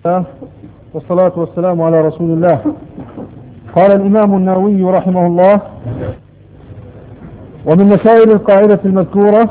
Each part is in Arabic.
والصلاة والسلام على رسول الله. قال الإمام النووي رحمه الله: ومن مسائل القاعدة المذكورة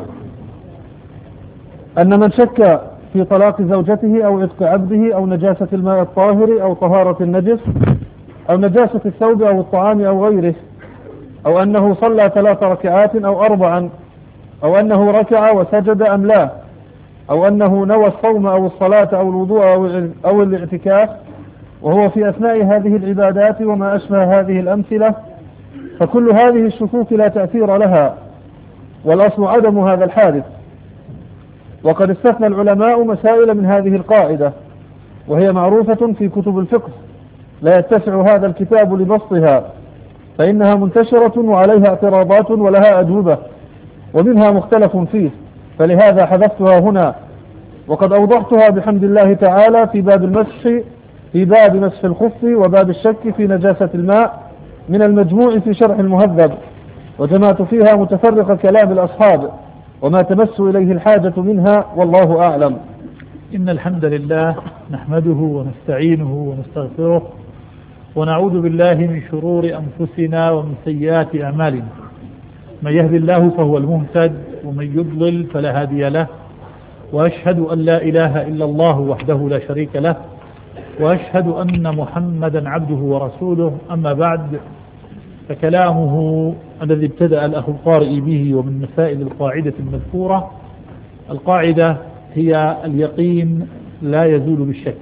أن من شك في طلاق زوجته أو عتق عبده أو نجاسة الماء الطاهر أو طهارة النجس أو نجاسة الثوب أو الطعام أو غيره، أو أنه صلى 3 ركعات أو 4، أو أنه ركع وسجد أم لا، أو أنه نوى الصوم أو الصلاة أو الوضوء أو الاعتكاف وهو في أثناء هذه العبادات وما أشبه هذه الأمثلة، فكل هذه الشكوك لا تأثير لها، والأصل عدم هذا الحادث. وقد استثنى العلماء مسائل من هذه القاعدة، وهي معروفة في كتب الفقه، لا يتسع هذا الكتاب لبسطها، فإنها منتشرة وعليها اعتراضات ولها أجوبة، ومنها مختلف فيه، فلهذا حذفتها هنا. وقد أوضحتها بحمد الله تعالى في باب مسح الخف وباب الشك في نجاسة الماء من المجموع في شرح المهذب، وجمعت فيها متفرق كلام الأصحاب وما تمس إليه الحاجة منها، والله أعلم. إن الحمد لله نحمده ونستعينه ونستغفره ونعوذ بالله من شرور أنفسنا ومن سيئات أعمالنا، من يهدي الله فهو المهتد ومن يضلل فلا هادي له، وأشهد أن لا إله إلا الله وحده لا شريك له، وأشهد أن محمدا عبده ورسوله. أما بعد، فكلامه الذي ابتدأ الأخ القارئ به ومن مسائل القاعدة المذكورة، القاعدة هي اليقين لا يزول بالشك،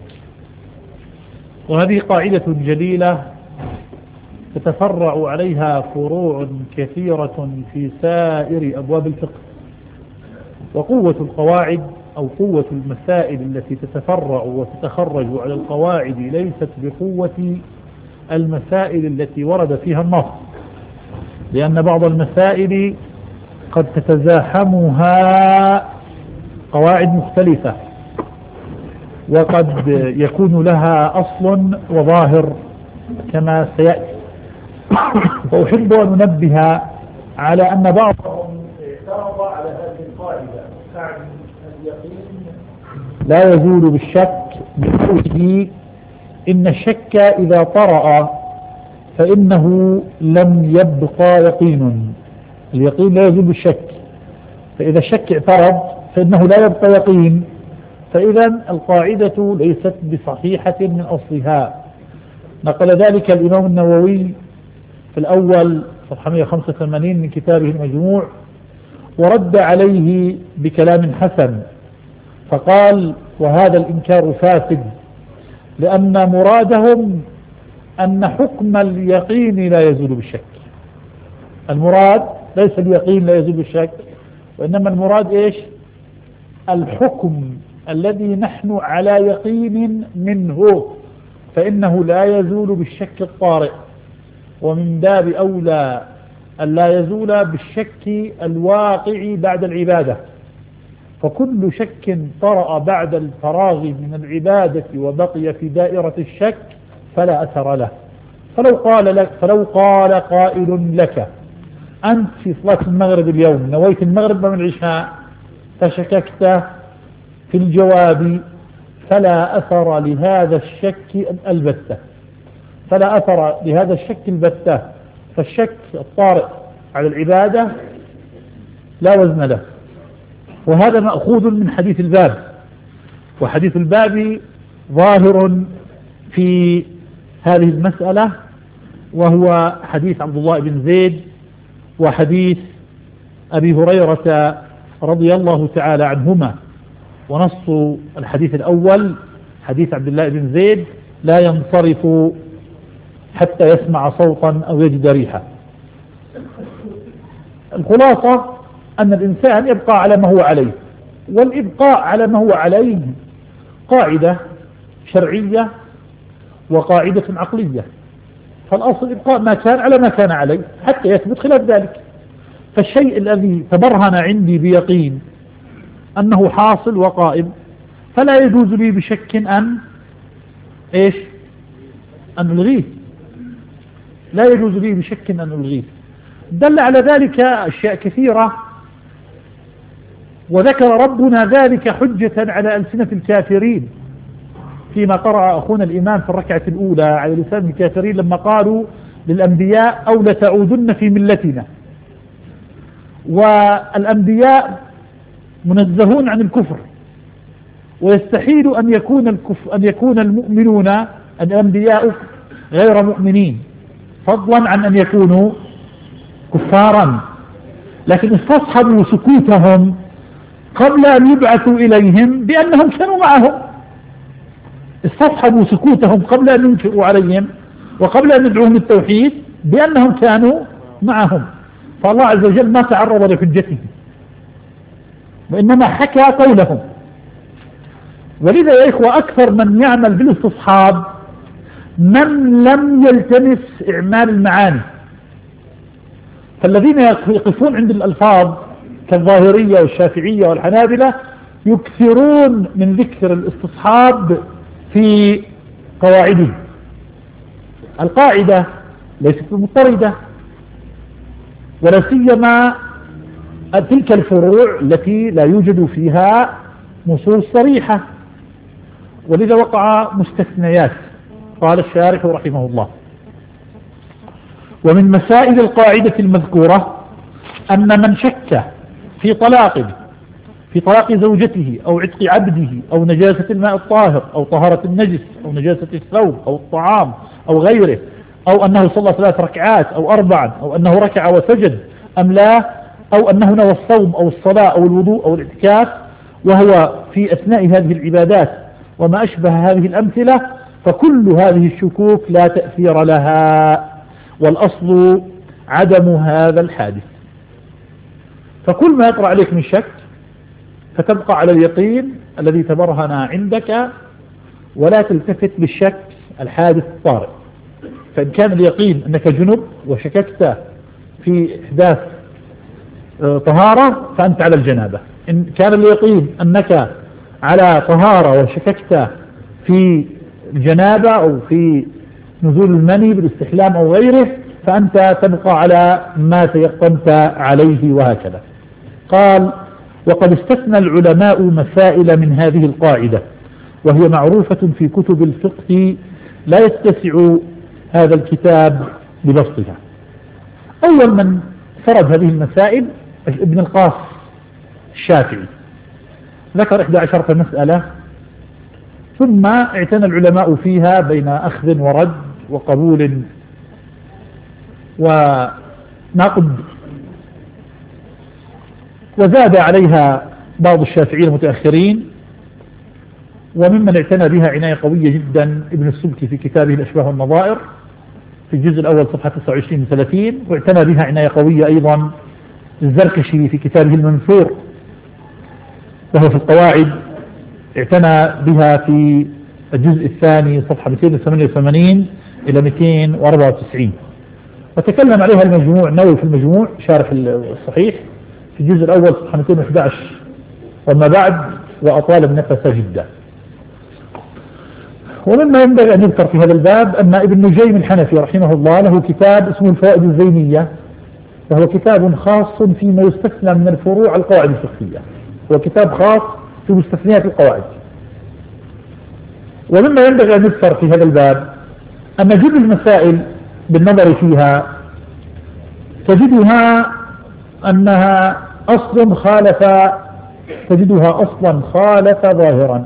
وهذه قاعدة جليلة تتفرع عليها فروع كثيرة في سائر أبواب الفقه. وقوة القواعد أو قوة المسائل التي تتفرع وتتخرج على القواعد ليست بقوة المسائل التي ورد فيها النص، لأن بعض المسائل قد تتزاحمها قواعد مختلفة، وقد يكون لها أصل وظاهر كما سيأتي. وأحب أن أنبه على أن بعضهم اعترض على هذه القاعدة، تعني اليقين لا يزول بالشك، بقوله إن الشك إذا طرأ فإنه لم يبقى يقين. اليقين لا يزول بالشك، فإذا الشك اعترض فإنه لا يبقى يقين، فإذا القاعدة ليست بصحيحة من أصلها. نقل ذلك الإمام النووي في الأول صفحة 185 من كتابه المجموع، ورد عليه بكلام حسن، فقال: وهذا الإنكار فاسد، لأن مرادهم أن حكم اليقين لا يزول بالشك. المراد ليس اليقين لا يزول بالشك، وإنما المراد إيش؟ الحكم الذي نحن على يقين منه، فإنه لا يزول بالشك الطارئ، ومن باب أولى أن لا يزول بالشك الواقع بعد العبادة. فكل شك طرأ بعد الفراغ من العبادة وبقي في دائرة الشك فلا أثر له. فلو قال قائل لك: أنت في صلاة المغرب اليوم نويت المغرب من العشاء، فشككت في الجواب، فلا أثر لهذا الشك البتة، فلا أثر لهذا الشك البتة، فالشك الطارئ على العبادة لا وزن له. وهذا مأخوذ من حديث الباب، وحديث الباب ظاهر في هذه المسألة، وهو حديث عبد الله بن زيد وحديث أبي هريرة رضي الله تعالى عنهما. ونص الحديث الأول حديث عبد الله بن زيد: لا ينصرف حتى يسمع صوتا أو يجد ريحا. الخلاصة أن الإنسان يبقى على ما هو عليه، والإبقاء على ما هو عليه قاعدة شرعية وقاعدة عقلية، فالأصل إبقاء ما كان على ما كان عليه حتى يثبت خلاف ذلك. فالشيء الذي تبرهن عندي بيقين أنه حاصل وقائم فلا يجوز لي بشك أن ألغيه، لا يجوز لي بشك أن ألغيه. دل على ذلك أشياء كثيرة، وذكر ربنا ذلك حجة على ألسنة الكافرين، فيما قرأ أخونا الإمام في الركعة الأولى على لسان الكافرين لما قالوا للأنبياء أو لتعودن في ملتنا. والأنبياء منزهون عن الكفر، ويستحيل أن يكون المؤمنون الأنبياء غير مؤمنين، فضلا عن أن يكونوا كفارا، لكن استصحبوا سكوتهم قبل أن يبعثوا إليهم بأنهم كانوا معهم. استصحبوا سكوتهم قبل أن ينشروا عليهم وقبل أن يدعوهم للتوحيد بأنهم كانوا معهم، فالله عز وجل ما تعرض لحجتهم وإنما حكى قولهم. ولذا يا إخوة أكثر من يعمل بالاستصحاب من لم يلتمس إعمال المعاني. فالذين يقفون عند الألفاظ كالظاهرية والشافعية والحنابلة يكثرون من ذكر الاستصحاب في قواعده. القاعدة ليست مضطردة، ولا سيما تلك الفروع التي لا يوجد فيها نصوص صريحة، ولذا وقع مستثنيات. قال الشارح رحمه الله: ومن مسائل القاعدة المذكورة أن من شك في طلاق زوجته أو عتق عبده أو نجاسة الماء الطاهر أو طهارة النجس أو نجاسة الثوب أو الطعام أو غيره، أو أنه صلى 3 ركعات أو 4، أو أنه ركع وسجد أم لا، أو أنه نوى الصوم أو الصلاة أو الوضوء أو الاعتكاف وهو في أثناء هذه العبادات وما أشبه هذه الأمثلة، فكل هذه الشكوك لا تأثير لها، والأصل عدم هذا الحادث. فكل ما يطرأ عليك من شك فتبقى على اليقين الذي تبرهن عندك، ولا تلتفت للشك الحادث الطارئ. فإن كان اليقين أنك جنب وشككت في إحداث طهارة فأنت على الجنابة. إن كان اليقين أنك على طهارة وشككت في الجنابة أو في نزول المني بالاستحلام أو غيره فأنت تبقى على ما تيقنت عليه، وهكذا. قال: وقد استثنى العلماء مسائل من هذه القاعدة، وهي معروفة في كتب الفقه لا يتسع هذا الكتاب ببسطها. أول من فرد هذه المسائل ابن القاص الشافعي، ذكر 11 مسألة، ثم اعتنى العلماء فيها بين أخذ ورد وقبول ونقد، وزاد عليها بعض الشافعيين المتأخرين. وممن اعتنى بها عناية قوية جدا ابن السبكي في كتابه الأشباه والنظائر في الجزء الأول صفحة 29-30، واعتنى بها عناية قوية أيضا الزركشي في كتابه المنثور وهو في القواعد، اعتنى بها في الجزء الثاني صفحة 288 إلى 294، وتكلم عليها المجموع النووي في المجموع شارح الصحيح في الجزء الأول صفحة 211 وما بعد، وأطال النفس جدا. ومما ينبغي أن يذكر في هذا الباب أن ابن نجيم الحنفي رحمه الله له كتاب اسمه الفوائد الزينية، وهو كتاب خاص فيما يستثنى من الفروع القواعد الفقهية، هو كتاب خاص في مستثنيات القواعد. ومما ينبغي أن يذكر في هذا الباب أن جل المسائل بالنظر فيها تجدها أصلا خالف ظاهرا.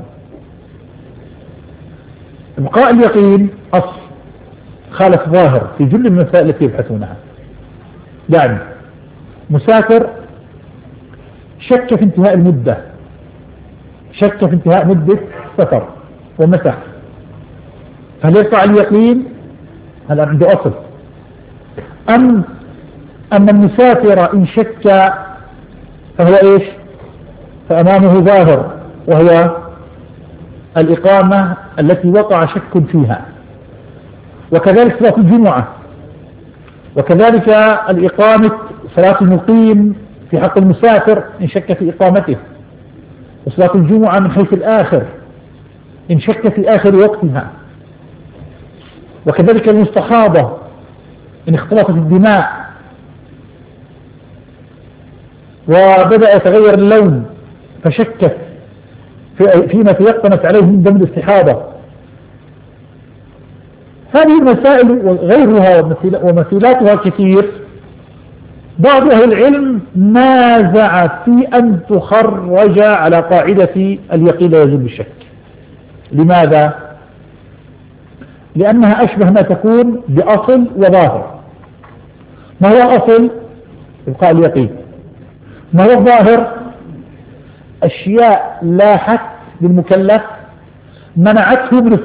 إبقاء اليقين أصل خالف ظاهر في جل المسائل التي يبحثونها. يعني مسافر شك في انتهاء المدة، شك في انتهاء مدة سفر ومسح، فهل يقع اليقين؟ هل عنده أصل؟ أم أن المسافر إن شك فهو إيش؟ فأمامه ظاهر وهو الإقامة التي وقع شك فيها، وكذلك صلاة الجمعة، وكذلك الإقامة صلاة المقيم في حق المسافر إن شك في إقامته، وصلاة الجمعة من حيث الآخر إن شك في آخر وقتها، وكذلك المستحاضة إن اختلطت الدماء وبدأ يتغير اللون فشكت فيما تيقنت عليه من دم الاستحاضة هذه المسائل وغيرها ومثيلاتها كثير. بعض أهل العلم نازع في أن تخرج على قاعدة اليقين لا يزول بالشك. لماذا؟ لأنها أشبه ما تكون بأصل وظاهر. ما هو الأصل؟ إبقاء اليقين. ما هو الظاهر؟ أشياء لاحت للمكلف منعته من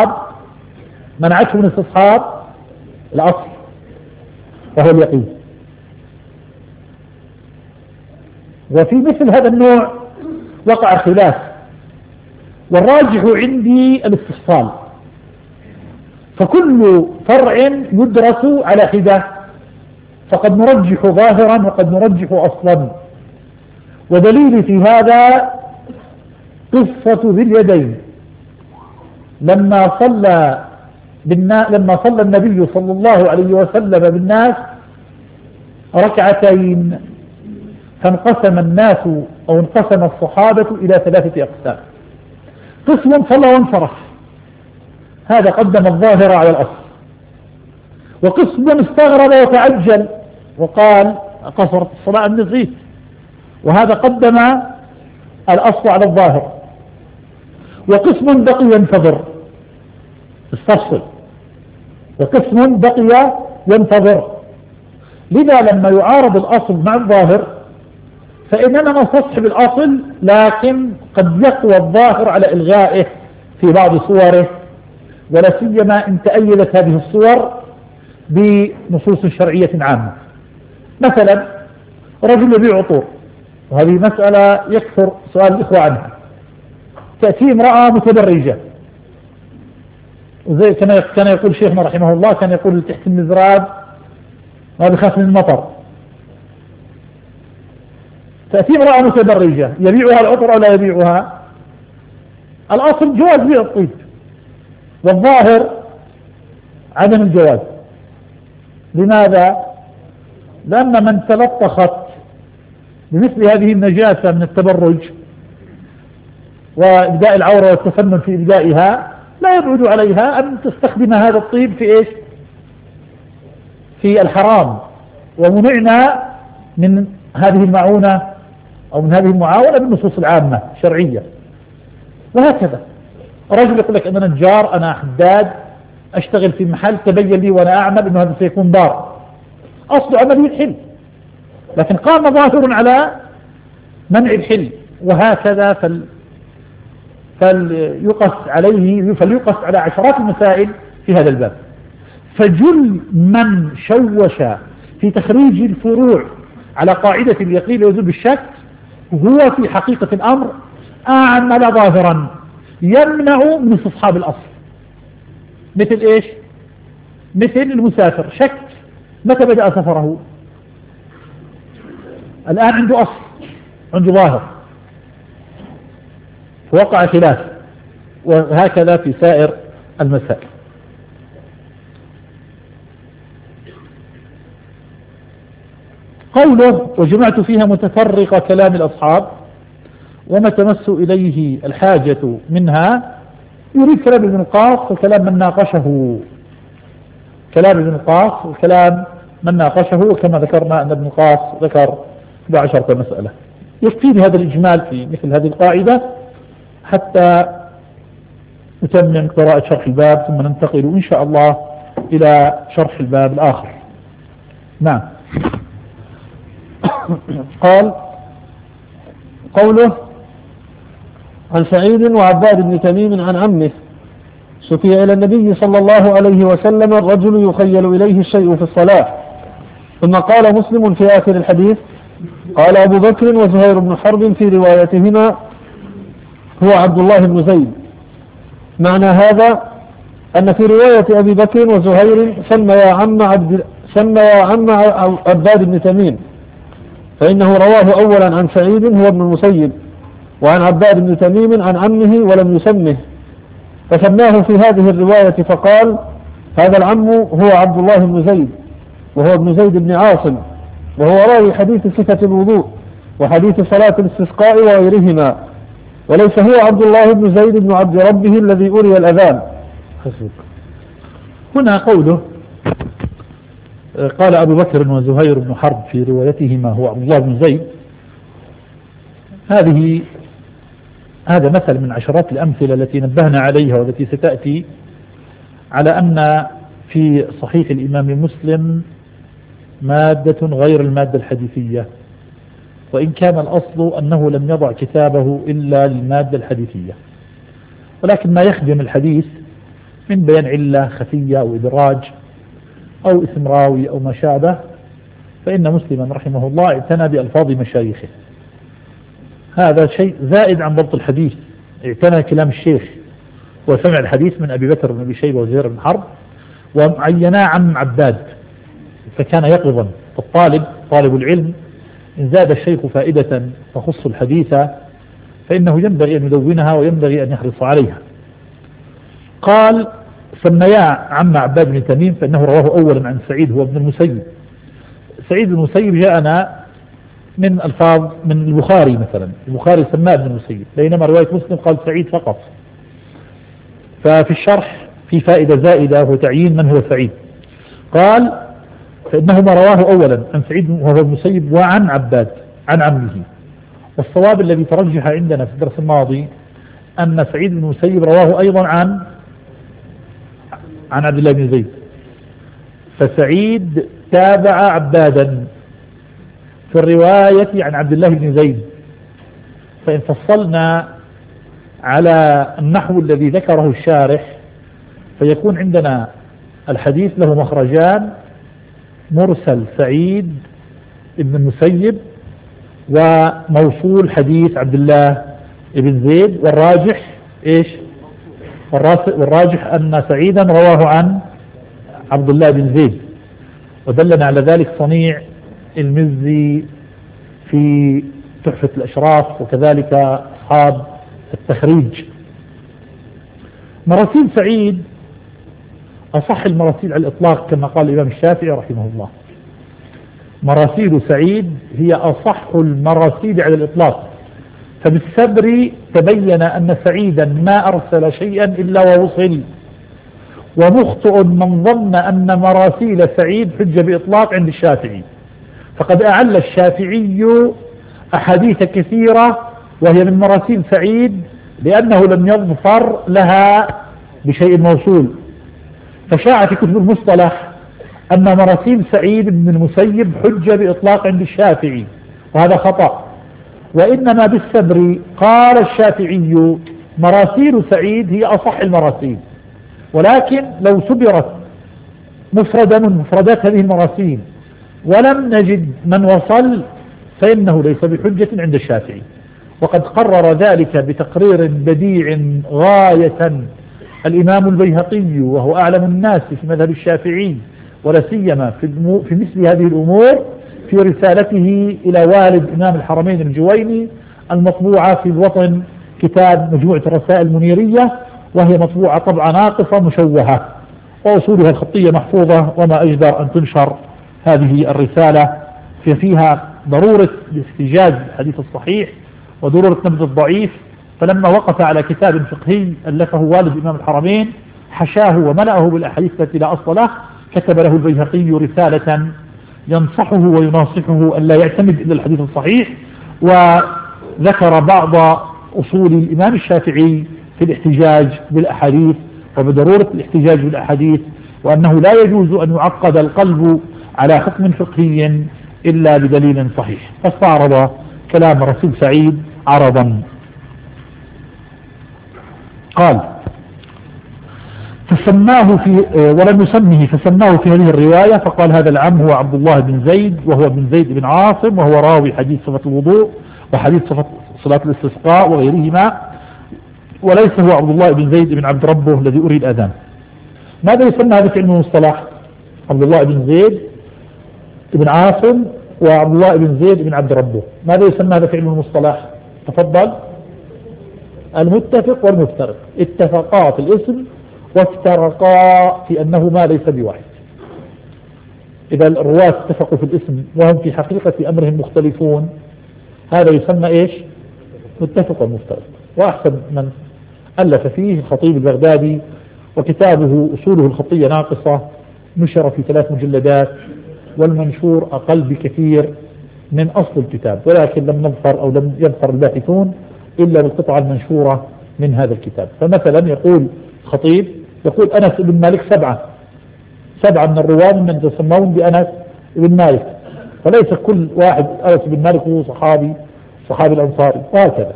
استصحاب الأصل وهو اليقين. وفي مثل هذا النوع وقع خلاف، والراجح عندي الاستفصال، فكل فرع يدرس على حدة، فقد نرجح ظاهرا وقد نرجح أصلا. ودليل في هذا قصة ذي اليدين لما صلى النبي صلى الله عليه وسلم بالناس ركعتين، فانقسم الناس أو انقسم الصحابة إلى 3 أقسام. قسم صلى وانصرف، هذا قدم الظاهر على الأصل، وقسم استغرب وتعجل وقال قصرت الصلاة أم نسيت، وهذا قدم الأصل على الظاهر. وقسم بقي ينتظر استفصل، وقسم بقي ينتظر. لذا لما يعارض الأصل مع الظاهر فإننا نستصحب الأصل، لكن قد يقوى الظاهر على إلغائه في بعض صوره، ولا سيما إن تأيدت هذه الصور بنصوص شرعية عامة. مثلا رجل يبيع عطور، وهذه مسألة يكثر سؤال الإخوة عنها. تأتي امرأة متبرجة، وزي كان يقول شيخنا رحمه الله، كان يقول تحت المزراب ما بخاف من المطر. تأتي امرأة متبرجة، يبيعها العطر أو لا يبيعها؟ الأصل جواز بيع الطيب، والظاهر عدم الجواز. لماذا؟ لأن من تلطخت بمثل هذه النجاسة من التبرج وإبداء العورة والتفنن في إبدائها لا يبعد عليها أن تستخدم هذا الطيب في إيش؟ في الحرام. ومنعنا من هذه المعونة أو من هذه المعاونة بالنصوص العامة الشرعية. وهكذا رجل يقول لك أنا نجار، أنا حداد، أشتغل في محل، تبين لي وأنا أعمل أنه هذا سيكون دار، أصل عملي الحل، لكن قام ظاهر على منع الحل. وهكذا فليقص على عشرات المسائل في هذا الباب. فجل من شوش في تخريج الفروع على قاعدة اليقين يزول بالشك هو في حقيقة الأمر أعمل ظاهرا يمنع من استصحاب الأصل. مثل إيش؟ مثل المسافر شك متى بدأ سفره، الآن عنده أصل، عنده ظاهر، وقع خلاف. وهكذا في سائر المسائل. قوله وجمعت فيها متفرق كلام الأصحاب وما تمس إليه الحاجة منها، يريد كلام ابن القاص وكلام من ناقشه. كلام ابن القاص وكلام من ناقشه، وكما ذكرنا أن ابن القاص ذكر 11 مسألة. يكفي هذا الإجمال في مثل هذه القاعدة حتى نتمم قراءة شرح الباب، ثم ننتقل إن شاء الله إلى شرح الباب الآخر. نعم. قال قوله عن سعيد وعباد بن تميم عن عمه شكي إلى النبي صلى الله عليه وسلم الرجل يخيل إليه الشيء في الصلاة، ثم قال مسلم في آخر الحديث قال أبو بكر وزهير بن حرب في روايتهما هو عبد الله بن زيد. معنى هذا أن في رواية أبي بكر وزهير سمى عم عباد بن تميم، فإنه رواه أولا عن سعيد هو ابن المسيب، وعن عباد بن تميم عن عمه ولم يسمه، فسماه في هذه الرواية فقال هذا العم هو عبد الله بن زيد، وهو ابن زيد بن عاصم، وهو راوي حديث صفة الوضوء وحديث صلاة الاستسقاء وغيرهما، وليس هو عبد الله بن زيد بن عبد ربه الذي أري الأذان. هنا قوله قال أبو بكر وزهير بن حرب في روايتهما هو عبد الله بن زيد، هذا مثل من عشرات الأمثلة التي نبهنا عليها والتي ستأتي، على أن في صحيح الإمام مسلم مادة غير المادة الحديثية، وإن كان الأصل أنه لم يضع كتابه إلا للمادة الحديثية، ولكن ما يخدم الحديث من بيان علة خفية أو إدراج أو اسم راوي أو ما شابه، فإن مسلما رحمه الله اعتنى بألفاظ مشايخه. هذا شيء زائد عن ضبط الحديث، اعتنى كلام الشيخ وسمع الحديث من أبي بكر بن أبي شيبة وزهير بن حرب، وعينا عن عباد، فكان يقظا. طالب العلم إن زاد الشيخ فائدة تخص الحديث فإنه ينبغي أن يدونها وينبغي أن يحرص عليها. قال سميا عم عباد بن تميم فإنه رواه أولا عن سعيد هو ابن المسيب. سعيد بن المسيب جاءنا من ألفاظ من البخاري، مثلا البخاري سماه ابن المسيب، بينما رواية مسلم قال سعيد فقط. ففي الشرح في فائدة زائدة وهو تعيين من هو سعيد. قال فإنهما رواه أولا عن سعيد وهو المسيب وعن عباد عن عمه، والصواب الذي ترجح عندنا في الدرس الماضي أن سعيد بن المسيب رواه أيضا عن عبد الله بن زيد، فسعيد تابع عبادا في الرواية عن عبد الله بن زيد. فإن فصلنا على النحو الذي ذكره الشارح فيكون عندنا الحديث له مخرجان: مرسل سعيد بن المسيب وموصول حديث عبد الله بن زيد، والراجح ايش؟ والراجح أن سعيدا رواه عن عبد الله بن زيد، ودلنا على ذلك صنيع المزي في تحفة الأشراف وكذلك أصحاب التخريج. مراسيل سعيد أصح المراسيل على الإطلاق كما قال الإمام الشافعي رحمه الله. مراسيل سعيد هي أصح المراسيل على الإطلاق، فبالسبر تبين أن سعيدا ما أرسل شيئا إلا ووصل، ومخطئ من ظن أن مراسيل سعيد حجة بإطلاق عند الشافعي، فقد أعل الشافعي أحاديث كثيرة وهي من مراسيل سعيد لأنه لم يظفر لها بشيء موصول، فشاع في كتب المصطلح أن مراسيل سعيد بن المسيب حجة بإطلاق عند الشافعي، وهذا خطأ. وإنما بالسبر قال الشافعي مراسيل سعيد هي أصح المراسيل، ولكن لو سبرت مفردة من مفردات هذه المراسيل ولم نجد من وصل فإنه ليس بحجة عند الشافعي. وقد قرر ذلك بتقرير بديع غاية الإمام البيهقي وهو أعلم الناس في مذهب الشافعي ولا سيما في مثل هذه الأمور في رسالته إلى والد إمام الحرمين الجويني المطبوعة في وطن كتاب مجموعة الرسائل المنيرية، وهي مطبوعة طبعة ناقصة مشوهة وأصولها الخطية محفوظة، وما أجدر أن تنشر هذه الرسالة فيها ضرورة الاحتجاج بالحديث الصحيح وضرورة نبذ الضعيف. فلما وقف على كتاب فقهي ألفه والد إمام الحرمين حشاه وملأه بالأحاديث التي لا أصل له، كتب له البيهقي رسالة ينصحه ويناصحه أن لا يعتمد إلا الحديث الصحيح، وذكر بعض أصول الإمام الشافعي في الاحتجاج بالأحاديث وبضرورة الاحتجاج بالأحاديث، وأنه لا يجوز أن يعقد القلب على حكم فقهي إلا بدليل صحيح. فاستعرض كلام رسول سعيد عرضا. قال فسماه في ولم يسمه فسماه في هذه الرواية، فقال هذا العم هو عبد الله بن زيد وهو بن زيد بن عاصم، وهو راوي حديث صفة الوضوء وحديث صلاة الاستسقاء وغيرهما، وليس هو عبد الله بن زيد بن عبد ربه الذي أري الأذان. ماذا يسمى هذا في علم المصطلح؟ عبد الله بن زيد بن عاصم وعبد الله بن زيد بن عبد ربه، ماذا يسمى هذا في علم المصطلح؟ تفضل. المتفق والمفترق، اتفقا في الاسم وافترقا في أنهما ليس بواحد. إذا الرواة اتفقوا في الاسم وهم في حقيقة أمرهم مختلفون، هذا يسمى إيش؟ متفق والمفترق. وأحسن من ألف فيه الخطيب البغدادي وكتابه أصوله الخطية ناقصة نشر في 3 مجلدات، والمنشور أقل بكثير من أصل الكتاب، ولكن لم نظفر أو لم يظفر الباحثون إلا بالقطعة المنشورة من هذا الكتاب. فمثلا يقول الخطيب، يقول أنس بن مالك 7 من الرواة من يسمون بأنس بن مالك، فليس كل واحد أنس بن مالك هو صحابي الأنصاري، وهكذا.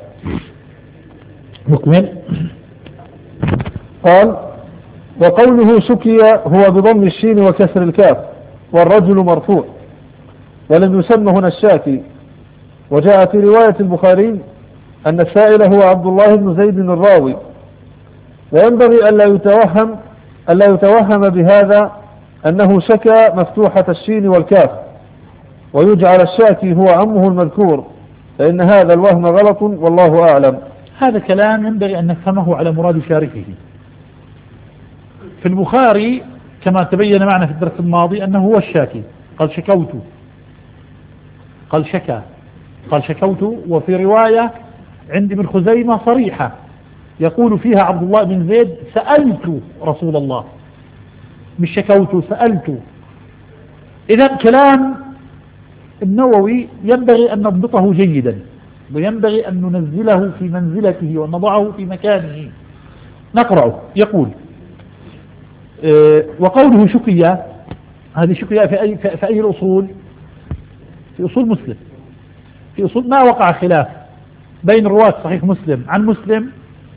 نكمل. قال: وقوله شكي هو بضم الشين وكسر الكاف، والرجل مرفوع، ولم يسمى هنا الشاكي. وجاء في رواية البخاري أن السائل هو عبد الله بن زيد الراوي، وينبغي ألا يتوهم بهذا أنه شكى مفتوحة الشين والكاف، ويجعل الشاكي هو عمه المذكور، فإن هذا الوهم غلط والله أعلم. هذا كلام ينبغي أن نفهمه على مراد شارحه. في البخاري كما تبين معنا في الدرس الماضي أنه هو الشاكي، قال شكوت، وفي رواية عند ابن خزيمة صريحة يقول فيها عبد الله بن زيد: سألت رسول الله، مش شكوت، سألت. إذا كلام النووي ينبغي أن نضبطه جيدا، وينبغي أن ننزله في منزلته ونضعه في مكانه. نقرأه. يقول: وقوله شكية، هذه شكية في أي الأصول؟ في أصول مسلم، في أصول ما وقع خلاف بين رواة صحيح مسلم عن مسلم،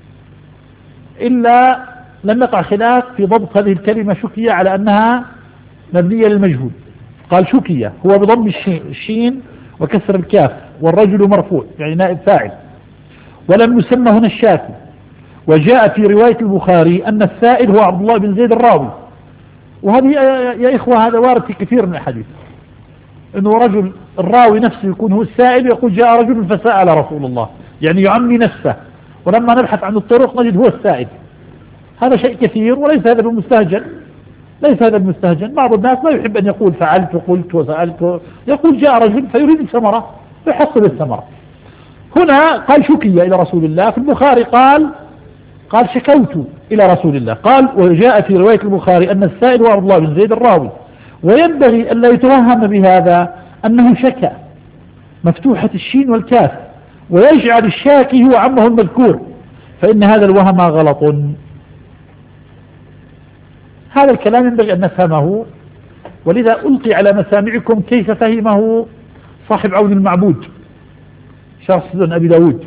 إلا لم يقع خلاف في ضبط هذه الكلمة شكية على أنها مبنية للمجهول. قال شكية هو بضم الشين وكسر الكاف، والرجل مرفوع يعني نائب فاعل، ولم يسمى هنا الشاكي. وجاء في رواية البخاري أن السائل هو عبد الله بن زيد الراوي، وهذه يا إخوة هذا وارد في كثير من الحديث، أنه رجل الراوي نفسه يكون هو السائل، يقول جاء رجل فسأل رسول الله، يعني يعمي نفسه، ولما نبحث عن الطرق نجد هو السائل. هذا شيء كثير وليس هذا بالمستهجن، ليس هذا المستهجن. بعض الناس لا يحب أن يقول فعلت وقلت وسألت، يقول جاء رجل فيريد الثمرة ويحصل الثمرة. هنا قال شكي إلى رسول الله، في البخاري قال شكوت إلى رسول الله. قال: وجاء في رواية البخاري أن السائل هو عبد الله بن زيد الراوي، وينبغي أن لا يتوهم بهذا أنه شكى مفتوحة الشين والكاف، ويجعل الشاكي هو عمه المذكور، فإن هذا الوهم غلط. هذا الكلام ينبغي أن نفهمه، ولذا ألقي على مسامعكم كيف فهمه صاحب عون المعبود شرح سنن أبي داود.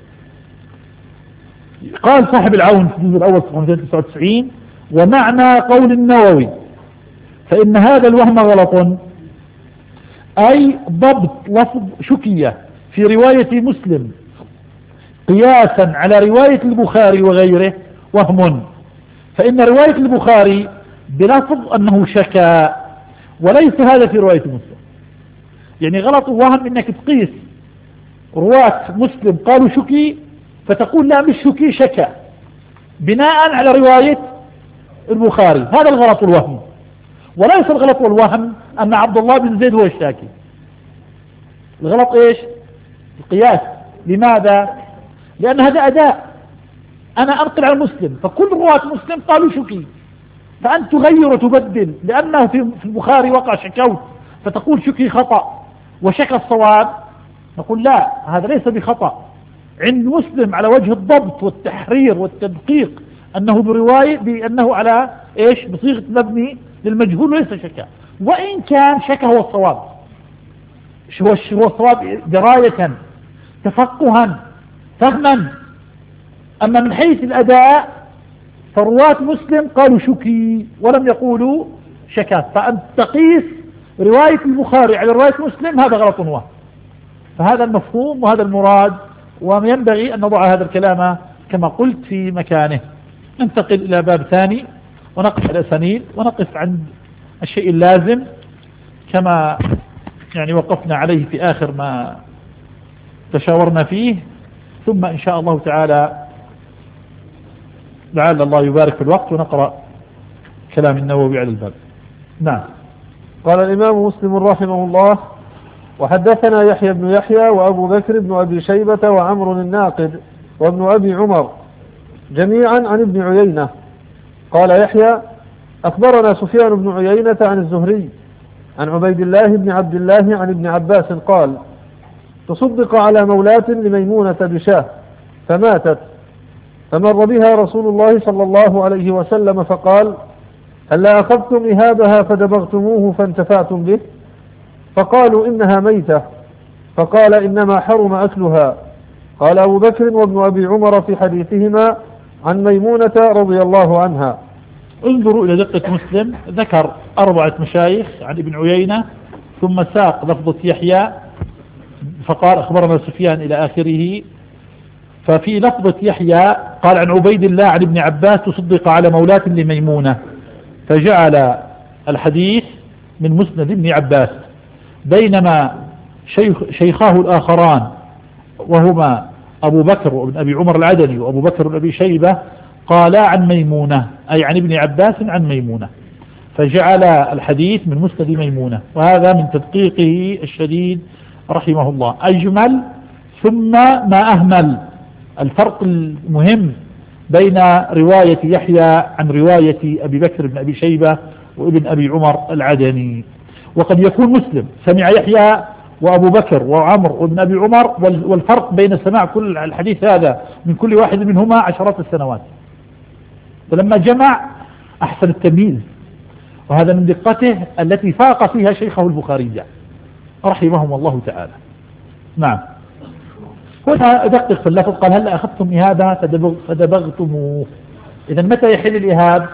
قال صاحب العون في الجزء الأول صفحة 299: ومعنى قول النووي فإن هذا الوهم غلط، أي ضبط لفظ شكية في رواية مسلم قياسا على رواية البخاري وغيره وهم، فإن رواية البخاري بلفظ أنه شكى، وليس هذا في رواية مسلم. يعني غلط وهم أنك تقيس رواة مسلم قالوا شكي فتقول لا مش شكي شكى بناء على رواية البخاري، هذا الغلط والوهم. وليس الغلط والوهم أن عبد الله بن زيد هو الشاكي. الغلط إيش؟ القياس. لماذا؟ لأن هذا أداء، أنا أنقل على مسلم فكل رواة مسلم قالوا شكي، فأنت تغير وتبدل، لأنه في البخاري وقع شكوت فتقول شكي خطأ وشكى الصواب. نقول لا، هذا ليس بخطأ عند مسلم على وجه الضبط والتحرير والتدقيق، أنه برواية بأنه على إيش؟ بصيغة مبني للمجهول وليس شكى، وإن كان شكى هو الصواب. هو الصواب دراية تفقها فهما. أما من حيث الأداء فرواة مسلم قالوا شكي ولم يقولوا شكى، فأن تقيس رواية البخاري على رواية مسلم هذا غلط وهم. فهذا المفهوم وهذا المراد، وينبغي أن نضع هذا الكلام كما قلت في مكانه. ننتقل إلى باب ثاني ونقف على الأسانيد ونقف عند الشيء اللازم كما يعني وقفنا عليه في آخر ما تشاورنا فيه، ثم إن شاء الله تعالى لعل الله يبارك في الوقت ونقرأ كلام النووي على الباب. نعم. قال الإمام مسلم رحمه الله: وحدثنا يحيى بن يحيى وأبو بكر بن أبي شيبة وعمر الناقد وابن أبي عمر جميعا عن ابن عيينة قال يحيى أخبرنا سفيان بن عيينة عن الزهري عن عبيد الله بن عبد الله عن ابن عباس قال تصدق على مولاة لميمونة بشاه فماتت، فمر بها رسول الله صلى الله عليه وسلم فقال هلا أخذتم إهابها فدبغتموه فانتفعتم به؟ فقالوا إنها ميتة، فقال إنما حرم أكلها. قال أبو بكر وابن أبي عمر في حديثهما عن ميمونة رضي الله عنها. انظروا إلى دقة مسلم، ذكر 4 مشايخ عن ابن عيينة ثم ساق لفظة يحيى فقال أخبرنا سفيان إلى آخره. ففي لفظة يحيى قال عن عبيد الله عن ابن عباس تصدق على مولاة لميمونة، فجعل الحديث من مسند ابن عباس، بينما شيخاه الآخران وهما أبو بكر وابن أبي عمر العدني وأبو بكر بن أبي شيبة قالا عن ميمونة، أي عن ابن عباس عن ميمونة، فجعل الحديث من مسند ميمونة، وهذا من تدقيقه الشديد رحمه الله. أجمل ثم ما أهمل الفرق المهم بين رواية يحيى عن رواية أبي بكر بن أبي شيبة وابن أبي عمر العدني. وقد يكون مسلم سمع يحيى وأبو بكر وعمر وابن أبي عمر، والفرق بين سماع كل الحديث هذا من كل واحد منهما 10 السنوات، فلما جمع أحسن التمييز، وهذا من دقته التي فاق فيها شيخه البخاري رحمهم الله تعالى. نعم. هنا دقق في اللفظ، قال هل أخذتم إهابا فدبغتموه. إذا متى يحل الإهاب؟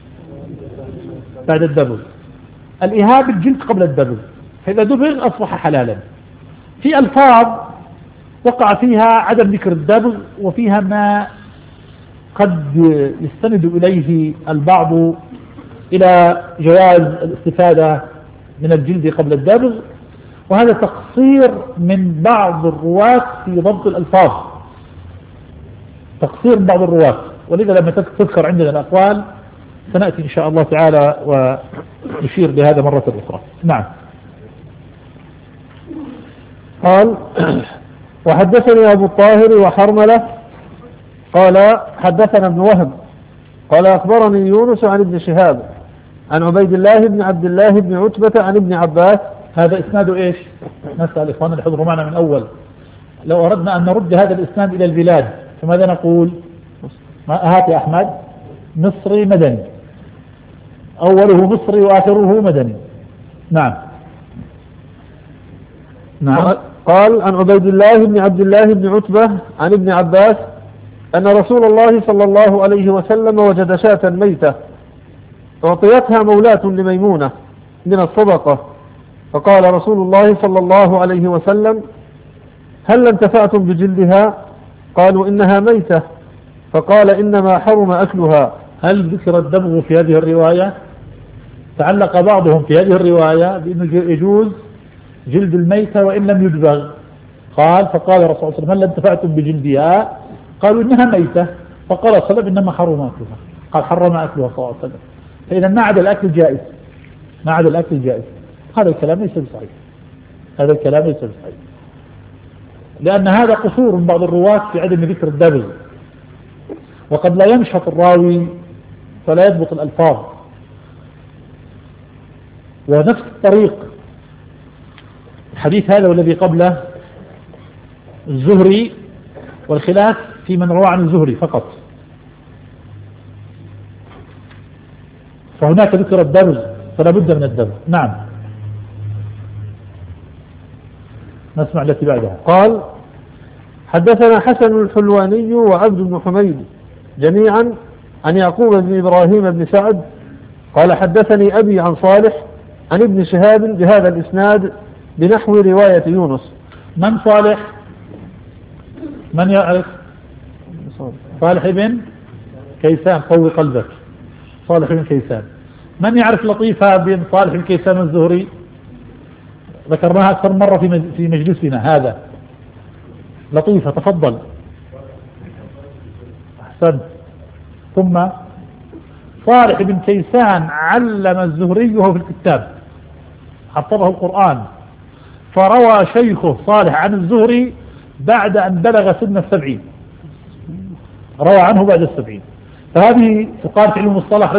بعد الدبغ. الإهاب الجلد قبل الدبغ، فإذا دبغ أصبح حلالا. في ألفاظ وقع فيها عدم ذكر الدبغ، وفيها ما قد يستند إليه البعض إلى جواز الاستفادة من الجلد قبل الدبغ، وهذا تقصير من بعض الرواة في ضبط الألفاظ، تقصير من بعض الرواة، ولذا لما تذكر عندنا الأقوال سنأتي إن شاء الله تعالى ونشير لهذا مرة أخرى. نعم. قال وحدثني أبو الطاهر وحرملة قال حدثنا ابن وهب قال أخبرني يونس عن ابن شهاب عن عبيد الله بن عبد الله بن عتبة عن ابن عباس. هذا إسناده إيش؟ نسأل إخواننا اللي حضروا معنا من أول، لو أردنا أن نرد هذا الإسناد إلى البلاد فماذا نقول؟ هات يا أحمد، مصري مدني، أوله مصري وآخره مدني. نعم. نعم. قال عن عبيد الله بن عبد الله بن عتبة عن ابن عباس أن رسول الله صلى الله عليه وسلم وجد شاة ميتة أعطيتها مولاة لميمونة من الصدقة، فقال رسول الله صلى الله عليه وسلم هل انتفعتم بجلدها؟ قالوا إنها ميتة، فقال إنما حرم أكلها. هل ذكر الدبغ في هذه الرواية؟ تعلق بعضهم في هذه الرواية بأنه يجوز جلد الميتة وإن لم يدبغ. قال فقال الرسول صلى الله عليه وسلم هل انتفعتم بجلدها؟ قالوا إنها ميتة، فقال صلى الله عليه وسلم إنما حرم أكلها، قال حرم أكلها صلى الله عليه وسلم. فإذا ما عدا الأكل جائز، ما عدا الأكل جائز. هذا الكلام ليس بصحيح، هذا الكلام ليس بصحيح، لأن هذا قصور من بعض الرواة في عدم ذكر الدبغ، وقد لا ينشط الراوي فلا يضبط الألفاظ. ونفس الطريق الحديث هذا والذي قبله الزهري، والخلاف في من روى عن الزهري فقط، فهناك ذكر الدبغ فلا بد من الدبغ. نعم. نسمع التي بعدها. قال حدثنا حسن الحلواني وعبد بن حميد جميعا عن يعقوب بن إبراهيم بن سعد قال حدثني أبي عن صالح عن ابن شهاب بهذا الإسناد بنحو رواية يونس. من صالح؟ من يعرف؟ صالح بن كيسان، قوي قلبك. صالح بن كيسان. من يعرف لطيفة بن صالح بن كيسان الزهري؟ ذكرناها أكثر مرة في مجلسنا هذا. لطيفة، تفضل. أحسنت. ثم صالح بن كيسان علم الزهري وهو في الكتاب، حفظه القرآن، فروى شيخه صالح عن الزهري بعد أن بلغ سن 70، روى عنه بعد 70، فهذه تقال في علم المصطلح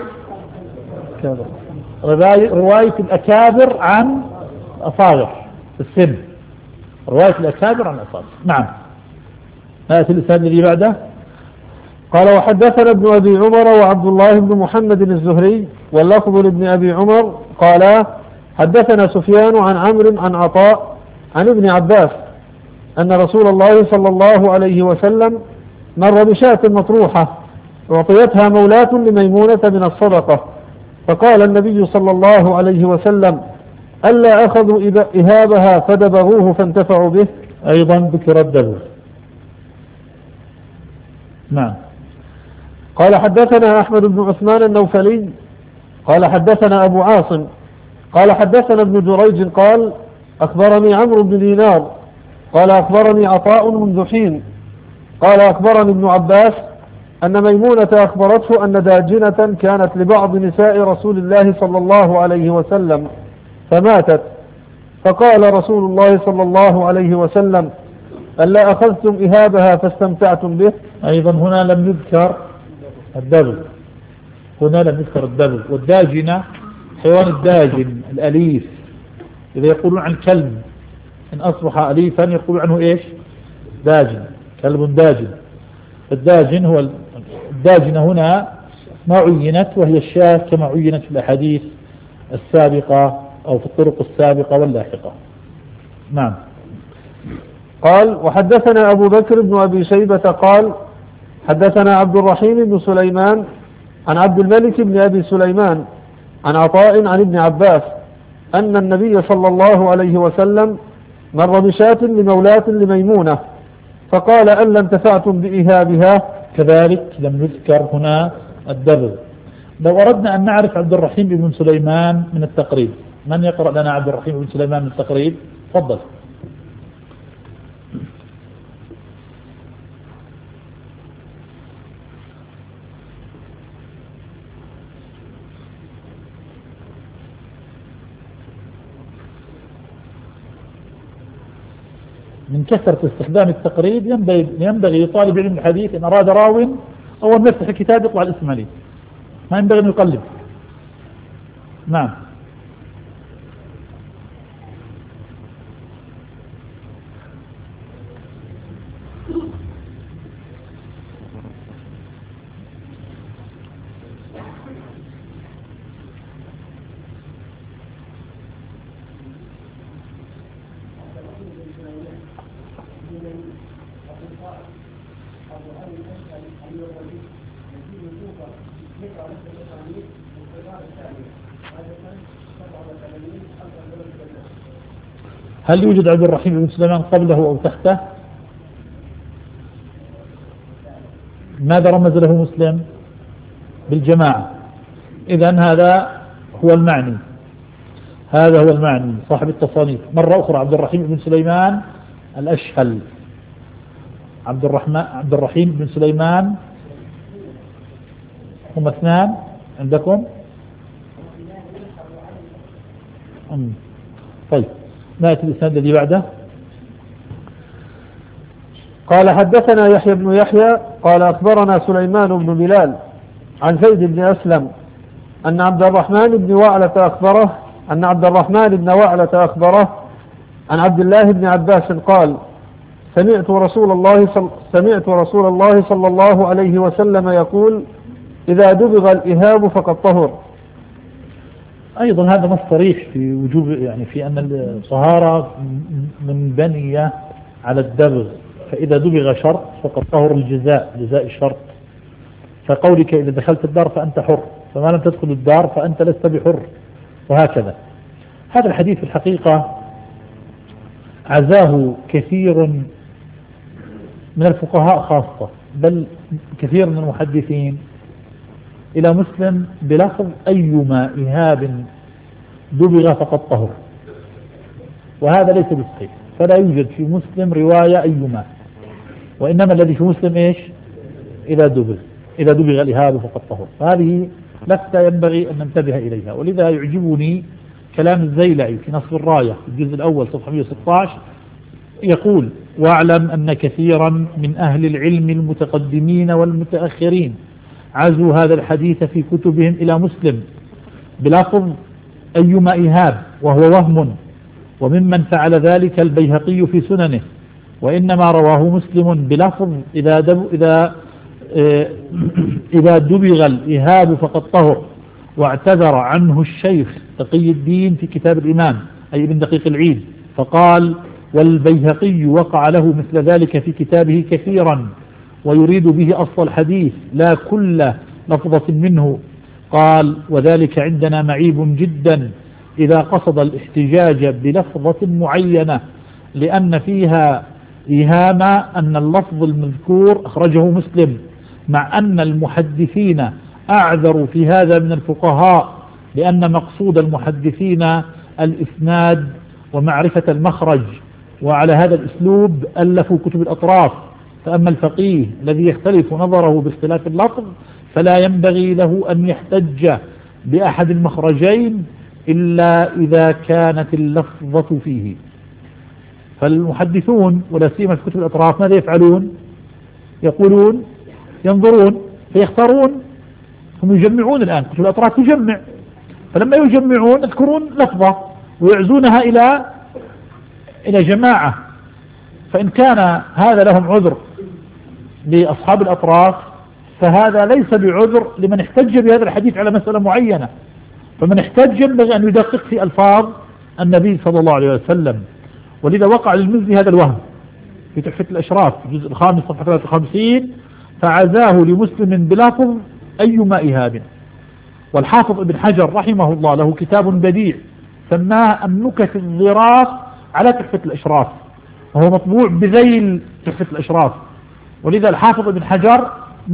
رواية الأكابر عن أصاغر السن، رواية الأكابر عن أصاغر. نعم. نأتي الإسناد الذي بعده. قال وحدثنا ابن أبي عمر وعبد الله بن محمد الزهري واللفظ لابن أبي عمر قال حدثنا سفيان عن عمرو عن عطاء عن ابن عباس أن رسول الله صلى الله عليه وسلم مر بشاة مطروحة أعطيتها مولاة لميمونة من الصدقة، فقال النبي صلى الله عليه وسلم ألا أخذوا إهابها فدبغوه فانتفعوا به. أيضا ذكر الدبغ. نعم. قال حدثنا أحمد بن عثمان النوفلي قال حدثنا أبو عاصم قال حدثنا ابن جريج قال أخبرني عمرو بن دينار قال أخبرني عطاء منذ حين قال أخبرني ابن عباس أن ميمونة أخبرته أن داجنة كانت لبعض نساء رسول الله صلى الله عليه وسلم فماتت، فقال رسول الله صلى الله عليه وسلم ألا أخذتم إهابها فاستمتعتم به. أيضا هنا لم يذكر الدبغ، والداجنة حيوان الداجن الأليف، إذا يقولون عن كلب إن أصبح أليفا يقول عنه إيش؟ داجن، كلب داجن. الداجن هو الداجنة هنا ما عينت، وهي الشاة كما عينت في الأحاديث السابقة أو في الطرق السابقة واللاحقة. نعم. قال وحدثنا أبو بكر بن أبي شيبة قال حدثنا عبد الرحيم بن سليمان عن عبد الملك بن أبي سليمان عن عطاء عن ابن عباس أن النبي صلى الله عليه وسلم مر بشاة لمولاة لميمونة فقال ألا انتفعتم بإهابها. كذلك لم يذكر هنا الدبغ. لو أردنا أن نعرف عبد الرحيم بن سليمان من التقريب، من يقرأ لنا عبد الرحيم بن سليمان من التقريب؟ تفضل. من كثرة استخدام التقريب ينبغي لطالب علم الحديث إن أراد راو أول ما يفتح الكتاب يطلع الاسم عليه، ما ينبغي أن يقلب. نعم. هل يوجد عبد الرحيم بن سليمان قبله أو تحته؟ ماذا رمز له مسلم؟ بالجماعة. إذن هذا هو المعني، هذا هو المعني صاحب التصانيف. مرة أخرى عبد الرحيم بن سليمان الأشهل، عبد الرحيم بن سليمان، هم اثنان عندكم؟ طيب نأتي الإسناد الذي بعده. قال حدثنا يحيى بن يحيى قال أخبرنا سليمان بن بلال عن زيد بن أسلم أن عبد الرحمن بن وعلة أخبره عن عبد الله بن عباس قال سمعت رسول الله صلى الله عليه وسلم يقول إذا دبغ الإهاب فقد طهر. أيضا هذا نص صريح في وجوب، يعني في أن الطهارة منبنية على الدبغ، فإذا دبغ شرط فقد طهر الجزاء، جزاء الشرط. فقولك إذا دخلت الدار فأنت حر، فما لم تدخل الدار فأنت لست بحر، وهكذا. هذا الحديث في الحقيقة عزاه كثير من الفقهاء خاصة، بل كثير من المحدثين إلى مسلم بلفظ أيما إهاب دبغ فقد طهر، وهذا ليس بالصحيح، فلا يوجد في مسلم رواية أيما، وإنما الذي في مسلم إيش؟ إذا دبغ الإهاب فقد طهر. فهذه لفتة ينبغي أن ننتبه إليها. ولذا يعجبني كلام الزيلعي في نصب الراية في الجزء الأول صفحة 116 يقول واعلم أن كثيرا من أهل العلم المتقدمين والمتأخرين عزوا هذا الحديث في كتبهم إلى مسلم بلفظ أيما إيهاب، وهو وهم، وممن فعل ذلك البيهقي في سننه، وإنما رواه مسلم بلفظ إذا دبغ الإيهاب فقد طهر، واعتذر عنه الشيخ تقي الدين في كتاب الإمام أي ابن دقيق العيد فقال: والبيهقي وقع له مثل ذلك في كتابه كثيرا، ويريد به أصل الحديث لا كل لفظة منه. قال: وذلك عندنا معيب جدا إذا قصد الاحتجاج بلفظة معينة، لأن فيها إيهام أن اللفظ المذكور أخرجه مسلم، مع أن المحدثين أعذروا في هذا من الفقهاء، لأن مقصود المحدثين الإسناد ومعرفة المخرج، وعلى هذا الأسلوب ألفوا كتب الأطراف. فأما الفقيه الذي يختلف نظره باختلاف اللفظ فلا ينبغي له أن يحتج بأحد المخرجين إلا إذا كانت اللفظة فيه. فالمحدثون ولا سيما في كتب الأطراف ماذا يفعلون؟ يقولون ينظرون فيختارون، هم يجمعون الآن، كتب الأطراف تجمع، فلما يجمعون يذكرون لفظة ويعزونها إلى جماعة، فإن كان هذا لهم عذر لأصحاب الأطراف فهذا ليس بعذر لمن احتج بهذا الحديث على مسألة معينة. فمن احتج ينبغي أن يدقق في ألفاظ النبي صلى الله عليه وسلم. ولذا وقع للمزي هذا الوهم في تحفة الأشراف الجزء الخامس صفحة 53، فعزاه لمسلم بلفظ أيما إيهاب. والحافظ ابن حجر رحمه الله له كتاب بديع سماه النكت الظراف على تحفة الأشراف، وهو مطبوع بذيل تحفة الأشراف. ولذا الحافظ ابن حجر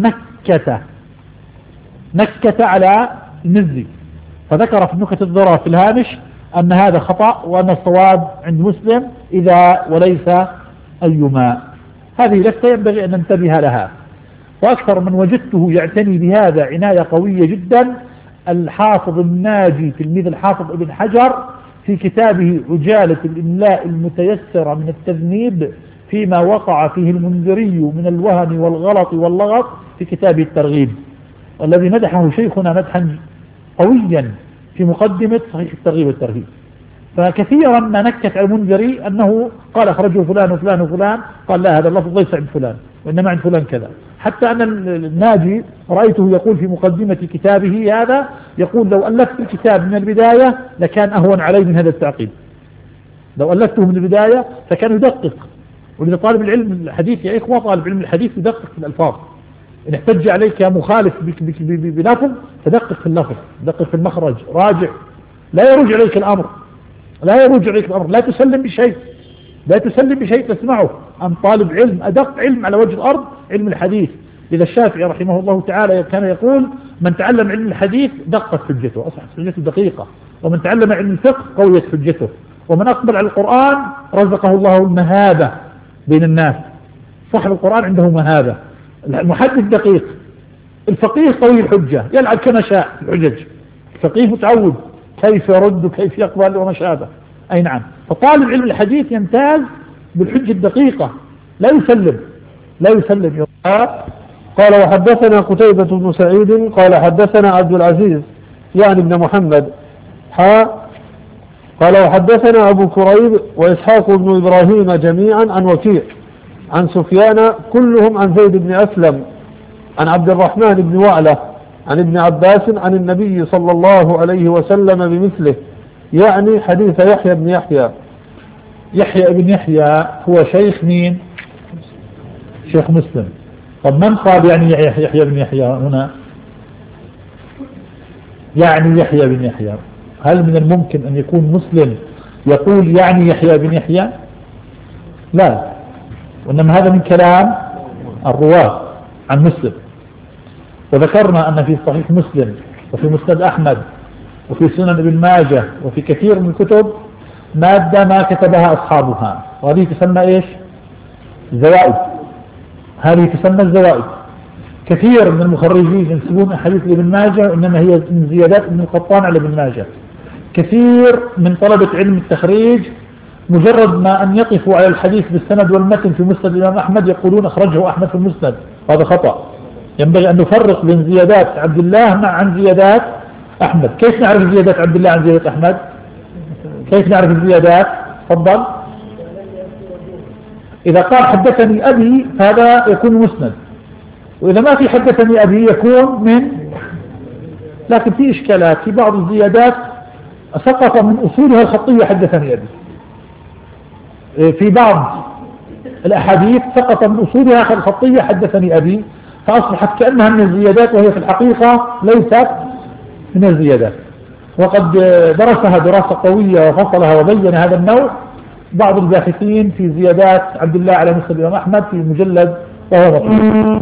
نكت على المزي، فذكر في النكت الظراف في الهامش أن هذا خطأ وأن الصواب عند مسلم إذا وليس أيما. هذه لفتة ينبغي أن ننتبه لها. وأكثر من وجدته يعتني بهذا عناية قوية جدا الحافظ الناجي تلميذ الحافظ ابن حجر في كتابه عجالة الإملاء المتيسرة من التذنيب فيما وقع فيه المنذري من الوهن والغلط واللغط في كتابه الترغيب، والذي مدحه شيخنا مدحا قويا في مقدمة صحيح الترغيب والترهيب. فكثيرا ما نكت على المنذري أنه قال أخرجه فلان وفلان وفلان، قال لا هذا اللفظ ليس عند فلان وإنما عند فلان كذا. حتى أن الناجي رأيته يقول في مقدمة كتابه هذا، يقول لو ألفت الكتاب من البداية لكان أهون علي من هذا التعقيد، لو ألفته من البداية فكان يدقق. ولذا طالب العلم الحديث يا إخوة، طالب علم الحديث يدقق في الألفاظ. إن احتج عليك يا مخالف بلفظ فدقق في اللفظ، دقق في المخرج، راجع، لا يرجع عليك الأمر، لا تسلم بشيء تسمعه عن طالب علم أدق علم على وجه الأرض علم الحديث. إذا الشافعي رحمه الله تعالى كان يقول: من تعلم علم الحديث دقت حجته، أصبحت حجته دقيقة، ومن تعلم علم الفقه قويت حجته، ومن أقبل على القرآن رزقه الله المهابة بين الناس. صاحب القرآن عنده مهابة، المحدث دقيق، الفقيه قوي الحجة يلعب كما شاء الحجج، الفقيه متعود كيف يرد وكيف يقبل وما شابه. أي نعم. فطالب علم الحديث يمتاز بالحجة الدقيقة، لا يسلم. قال: وحدثنا قتيبة بن سعيد قال حدثنا عبد العزيز يعني بن محمد قال: وحدثنا أبو كريب وإسحاق بن إبراهيم جميعا عن وكيع عن سفيان كلهم عن زيد بن أسلم عن عبد الرحمن بن وعلة عن ابن عباس عن النبي صلى الله عليه وسلم بمثله، يعني حديث يحيى بن يحيى. يحيى بن يحيى هو شيخ مين؟ شيخ مسلم. طب من قال يعني يحيى بن يحيى هنا؟ يعني يحيى بن يحيى، هل من الممكن أن يكون مسلم يقول يعني يحيى بن يحيى؟ لا، وإنما هذا من كلام الرواة عن مسلم. وذكرنا أن في صحيح مسلم وفي مسند أحمد وفي سنن ابن ماجه وفي كثير من الكتب مادة ما كتبها أصحابها، وهذه تسمى إيش؟ زوائد. هذه تسمى الزوائد. كثير من المخرجين ينسبون أحاديث لابن ماجه إنما هي من زيادات ابن القطان على ابن ماجه. كثير من طلبة علم التخريج مجرد ما أن يقفوا على الحديث بالسند والمتن في مسند الإمام أحمد يقولون أخرجه أحمد في المسند، هذا خطأ. ينبغي أن نفرق بين زيادات عبد الله عن زيادات أحمد. كيف نعرف زيادات عبد الله عن زيادات أحمد؟ كيف نعرف الزيادات؟ تفضل. إذا قال حدثني أبي فهذا يكون مسند، وإذا ما في حدثني أبي يكون من. لكن في إشكالات في بعض الزيادات سقط من أصولها الخطية حدثني أبي. في بعض الأحاديث سقط من أصولها الخطية حدثني أبي، فأصبحت كأنها من الزيادات وهي في الحقيقة ليست من الزيادات. وقد درسها دراسة قوية وفصلها وبين هذا النوع بعض الباحثين في زيادات عبد الله على مسند الإمام أحمد في مجلد وهو مطلوب.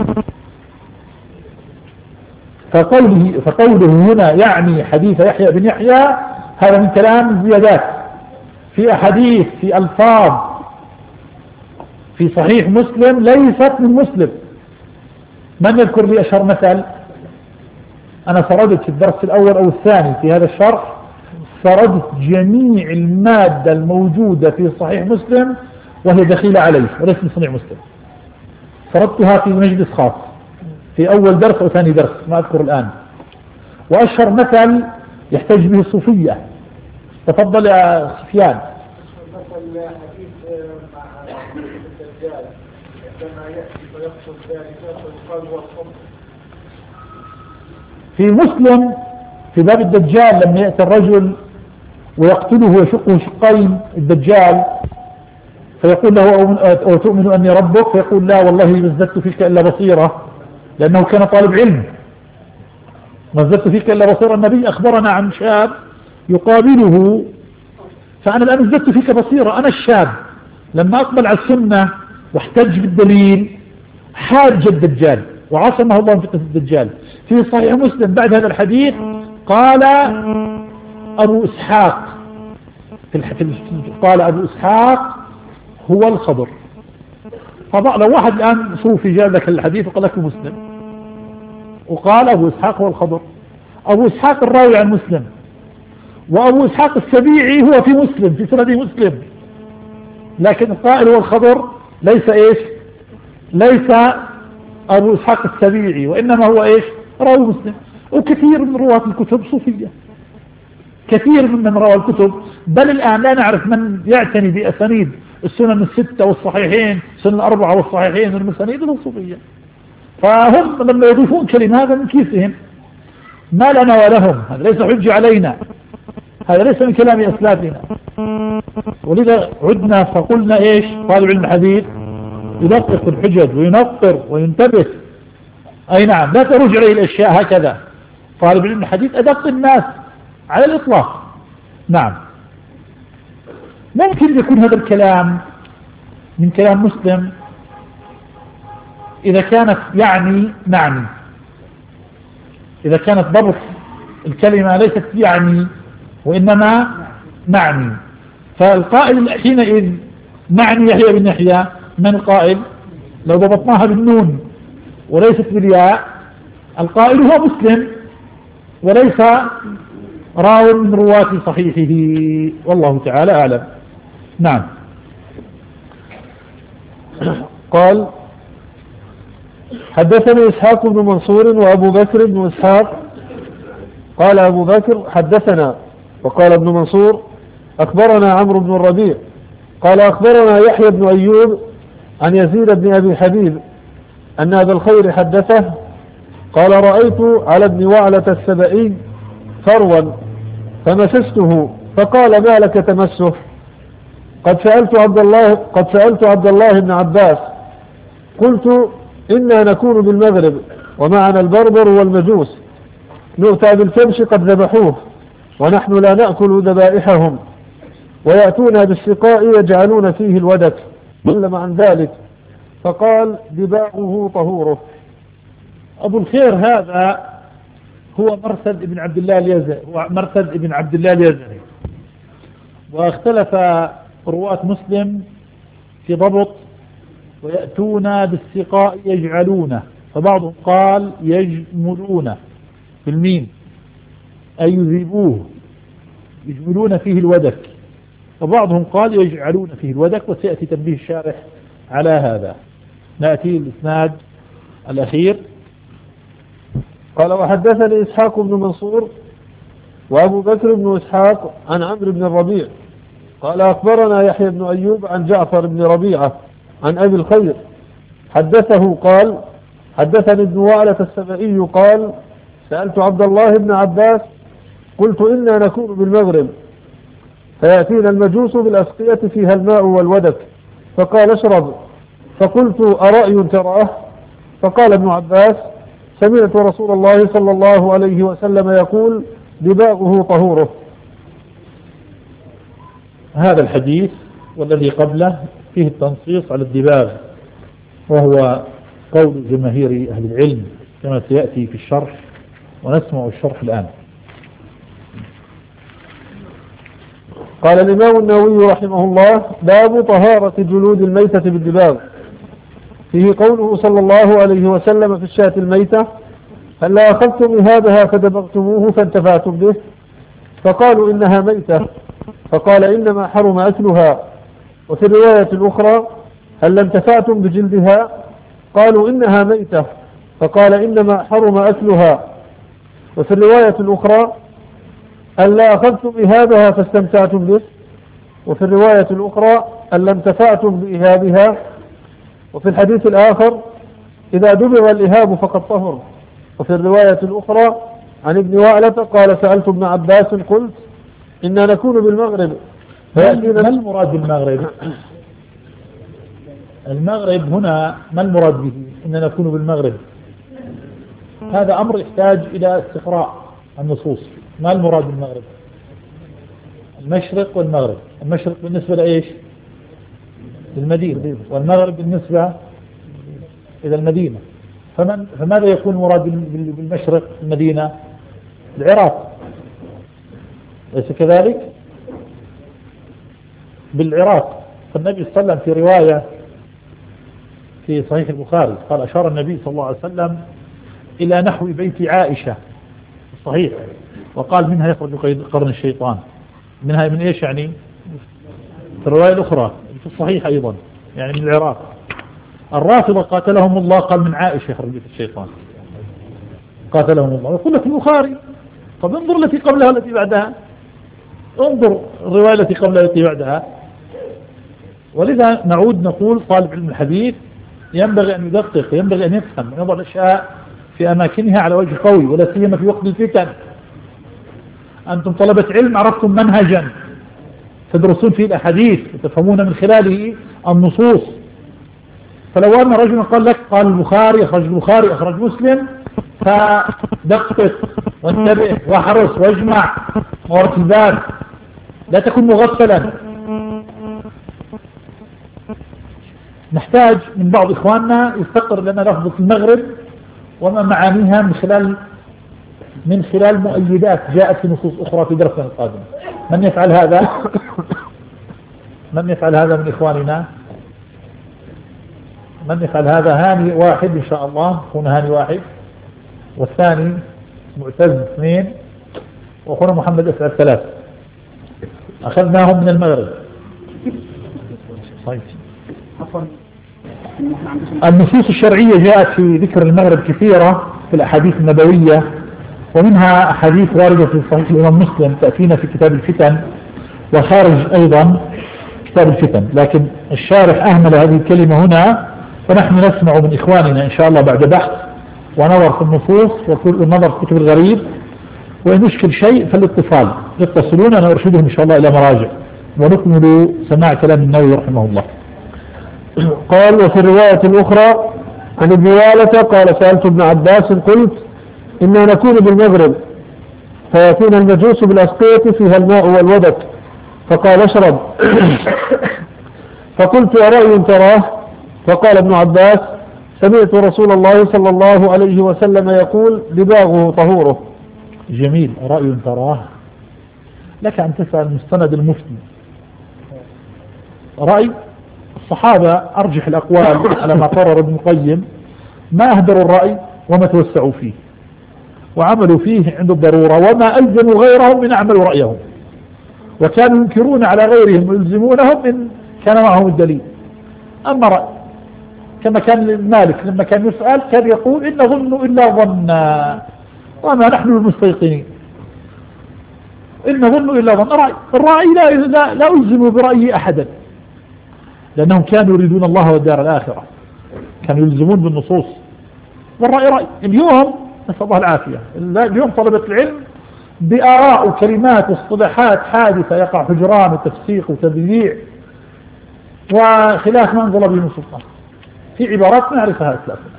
فقوله هنا يعني حديث يحيى بن يحيى هذا من كلام الزيادات. في أحاديث في ألفاظ في صحيح مسلم ليست من مسلم. من يذكر لي أشهر مثل؟ أنا سردت في الدرس الأول أو الثاني في هذا الشرح، سردت جميع المادة الموجودة في صحيح مسلم وهي دخيلة عليه وليس من صحيح مسلم. سردتها في مجلس خاص في أول درس أو ثاني درس ما أذكر الآن. وأشهر مثل يحتج به الصوفية. تفضل يا سفيان. مثل حديث مع الدجال عندما يأتي فيقصد ذلك فيقال هو الخمر. في مسلم في باب الدجال لما يأتي الرجل ويقتله ويشقه شقين الدجال فيقول له أو تؤمن أني ربك؟ فيقول لا والله ما ازددت فيك إلا بصيرة، لأنه كان طالب علم. ما ازددت فيك إلا بصيرة. النبي أخبرنا عن شاب يقابله، فأنا الآن ازددت فيك بصيرة. أنا الشاب لما أقبل على السنة واحتج بالدليل حاج الدجال وعصمه الله من فتنة الدجال. في صحيح مسلم بعد هذا الحديث قال أبو إسحاق قال أبو إسحاق هو الخضر. لو واحد الآن صوفي جاب لك الحديث وقال لك مسلم وقال أبو إسحاق هو الخضر، أبو إسحاق الراوي عن مسلم، وأبو إسحاق السبيعي هو في مسلم في سند مسلم، لكن القائل هو الخضر ليس إيش؟ ليس أبو إسحاق السبيعي، وإنما هو إيش؟ راوي مسلم. وكثير من رواة الكتب صوفية، كثير من روى الكتب، بل الآن لا نعرف من يعتني بأسانيد السنن الستة والصحيحين، السنن الأربعة والصحيحين والمسانيد الصوفية. فهم لما يضيفون كلمة هذا من كيسهم، ما لنا ولهم، هذا ليس حجة علينا، هذا ليس من كلام أسلافنا. ولذا عدنا فقلنا إيش؟ طالب علم الحديث يدقق الحجج وينقر وينتبه. أي نعم، لا تروج عليه الأشياء هكذا. طالب علم الحديث أدق الناس على الإطلاق. نعم، ممكن يكون هذا الكلام من كلام مسلم إذا كانت نعني، إذا كانت ضبط الكلمة ليست يعني وإنما نعني. فالقائل حينئذ نعني يحيى بن يحيى، من القائل؟ لو ضبطناها بالنون وليست بالياء القائل هو مسلم وليس راو من رواة صحيحه، والله تعالى أعلم. نعم. قال حدثني إسحاق بن منصور وأبو بكر بن إسحاق. قال أبو بكر حدثنا، وقال ابن منصور أخبرنا عمرو بن الربيع قال أخبرنا يحيى بن أيوب عن يزيد بن أبي حبيب أن أبا الخير حدثه قال رأيت على ابن وعلة السبئي فروا فمسسته فقال ما لك تمسه؟ قد سألت عبد الله بن عباس قلت إنا نكون بالمغرب ومعنا البربر والمجوس نؤتى بالكبش قد ذبحوه ونحن لا نأكل ذبائحهم ويأتون بالسقاء يجعلون فيه الودك علم عن ذلك فقال دباغه طهوره. أبو الخير هذا هو مرثد ابن عبد الله اليزري، واختلف رواة مسلم في ضبط ويأتون بالسقاء يجعلونه، فبعضهم قال يجملونه بالميم أي يذيبوه يجملون فيه الودك، وبعضهم قال يجعلون فيه الودك، وسيأتي تنبيه الشارح على هذا. نأتي الإسناد الأخير قال وحدثني إسحاق بن منصور وأبو بكر بن إسحاق عن عمرو بن الربيع قال أخبرنا يحيى بن أيوب عن جعفر بن ربيعة عن أبي الخير حدثه قال حدثني ابن وعلة السبئي قال سألت عبد الله بن عباس قلت إنا نكون بالمغرب فيأتينا المجوس بالأسقية فيها الماء والودك فقال اشرب فقلت أرأي تراه فقال ابن عباس سمعت رسول الله صلى الله عليه وسلم يقول دباغه طهوره. هذا الحديث والذي قبله فيه التنصيص على الدباغ، وهو قول جماهير أهل العلم كما سيأتي في الشرح، ونسمع الشرح الآن. قال الإمام النووي رحمه الله باب طهارة جلود الميتة بالدباغ، فيه قوله صلى الله عليه وسلم في الشاة الميتة هلا أخذتم إهابها فدبغتموه فانتفعتم به فقالوا إنها ميتة فقال إنما حرم أكلها. وفي الرواية الأخرى هل انتفعتم بجلدها قالوا إنها ميتة فقال إنما حرم أكلها. وفي الرواية الأخرى ألا أخذتم إهابها فاستمتعتم به. وفي الرواية الأخرى ألا انتفعتم بإهابها. وفي الحديث الآخر إذا دبغ الإهاب فقد طهر. وفي الرواية الأخرى عن ابن وعلة قال سألت ابن عباس قلت إنا نكون بالمغرب. ما المراد بالمغرب؟ المغرب هنا ما المراد به؟ إننا نكون بالمغرب، هذا أمر يحتاج إلى استقراء النصوص. ما المراد بالمغرب؟ المشرق والمغرب. المشرق بالنسبة لإيش؟ للمدينة، والمغرب بالنسبة إلى المدينة. فماذا يكون مراد بالمشرق المدينة؟ العراق، ليس كذلك؟ بالعراق. فالنبي صلى الله عليه وسلم في رواية في صحيح البخاري قال أشار النبي صلى الله عليه وسلم إلى نحو بيت عائشة صحيح، وقال منها يخرج قرن الشيطان. منها من إيش يعني؟ في الرواية الأخرى في الصحيح أيضا يعني من العراق. الرافضة قاتلهم الله قال من عائشة يخرج بيت الشيطان قاتلهم الله. يقول لك البخاري، طب انظر التي قبلها والتي بعدها، انظر الرواية التي قبلها والتي بعدها. ولذا نعود نقول طالب علم الحديث ينبغي أن يدقق، ينبغي أن يفهم، أن يضع الأشياء في أماكنها على وجه قوي، ولا سيما في وقت الفتن. أنتم طلبة علم عرفتم منهجا تدرسون فيه الأحاديث وتفهمون من خلاله النصوص. فلو أن رجلا قال لك قال البخاري أخرج البخاري أخرج مسلم فدقق وانتبه واحرص واجمع موارد الباب، لا تكن مغفلا. نحتاج من بعض إخواننا يستقر لنا لفظة المغرب وما معانيها من خلال مؤيدات جاءت في نصوص أخرى في درسنا القادم. من يفعل هذا؟ من يفعل هذا من إخواننا؟ من يفعل هذا؟ هاني واحد إن شاء الله، هنا هاني واحد، والثاني معتز اثنين، وأخونا محمد أسعد ثلاث. أخذناهم من المغرب. طيب. النصوص الشرعية جاءت في ذكر المغرب كثيرة في الأحاديث النبوية، ومنها أحاديث واردة في صحيح الإمام مسلم تأتينا في كتاب الفتن، وخارج أيضا كتاب الفتن، لكن الشارح أهمل هذه الكلمة هنا، فنحن نسمع من إخواننا إن شاء الله بعد بحث ونظر في النصوص ونظر في كتب الغريب، وإن يشكل شيء فالاتصال يتصلون، أنا أرشدهم إن شاء الله إلى مراجع، ونكمل سماع كلام النووي رحمه الله. قال وفي الرواية الأخرى عن ابن والة قال سألت ابن عباس قلت إنا نكون بالمغرب فيأتينا المجوس بالأسقية فيها الماء والودك فقال اشرب فقلت أرأي تراه فقال ابن عباس سمعت رسول الله صلى الله عليه وسلم يقول دباغه طهوره. جميل. رأي تراه، لك أن تسأل مستند المفتي. رأي الصحابة أرجح الأقوال على ما قرر ابن القيم، ما أهدروا الرأي وما توسعوا فيه وعملوا فيه عند الضرورة، وما ألزموا غيرهم من أعملوا رأيهم، وكانوا ينكرون على غيرهم ويلزمونهم إن كان معهم الدليل. أما رأي كما كان مالك لما كان يسأل كان يقول إن ظن إلا ظن، وما نحن المستيقنين إن نظن إلا ظن. الرأي لا ألزم برأيه أحدا، لأنهم كانوا يريدون الله والدار الآخرة، كانوا يلزمون بالنصوص، والرأي رأي. اليوم نسأل الله العافية، اليوم طلبة العلم بآراء وكلمات واصطلاحات حادثة يقع حجران وتفسيق وتبديع وخلاف ما أنزل به من سلطان، في عبارات ما نعرفها أسلافنا.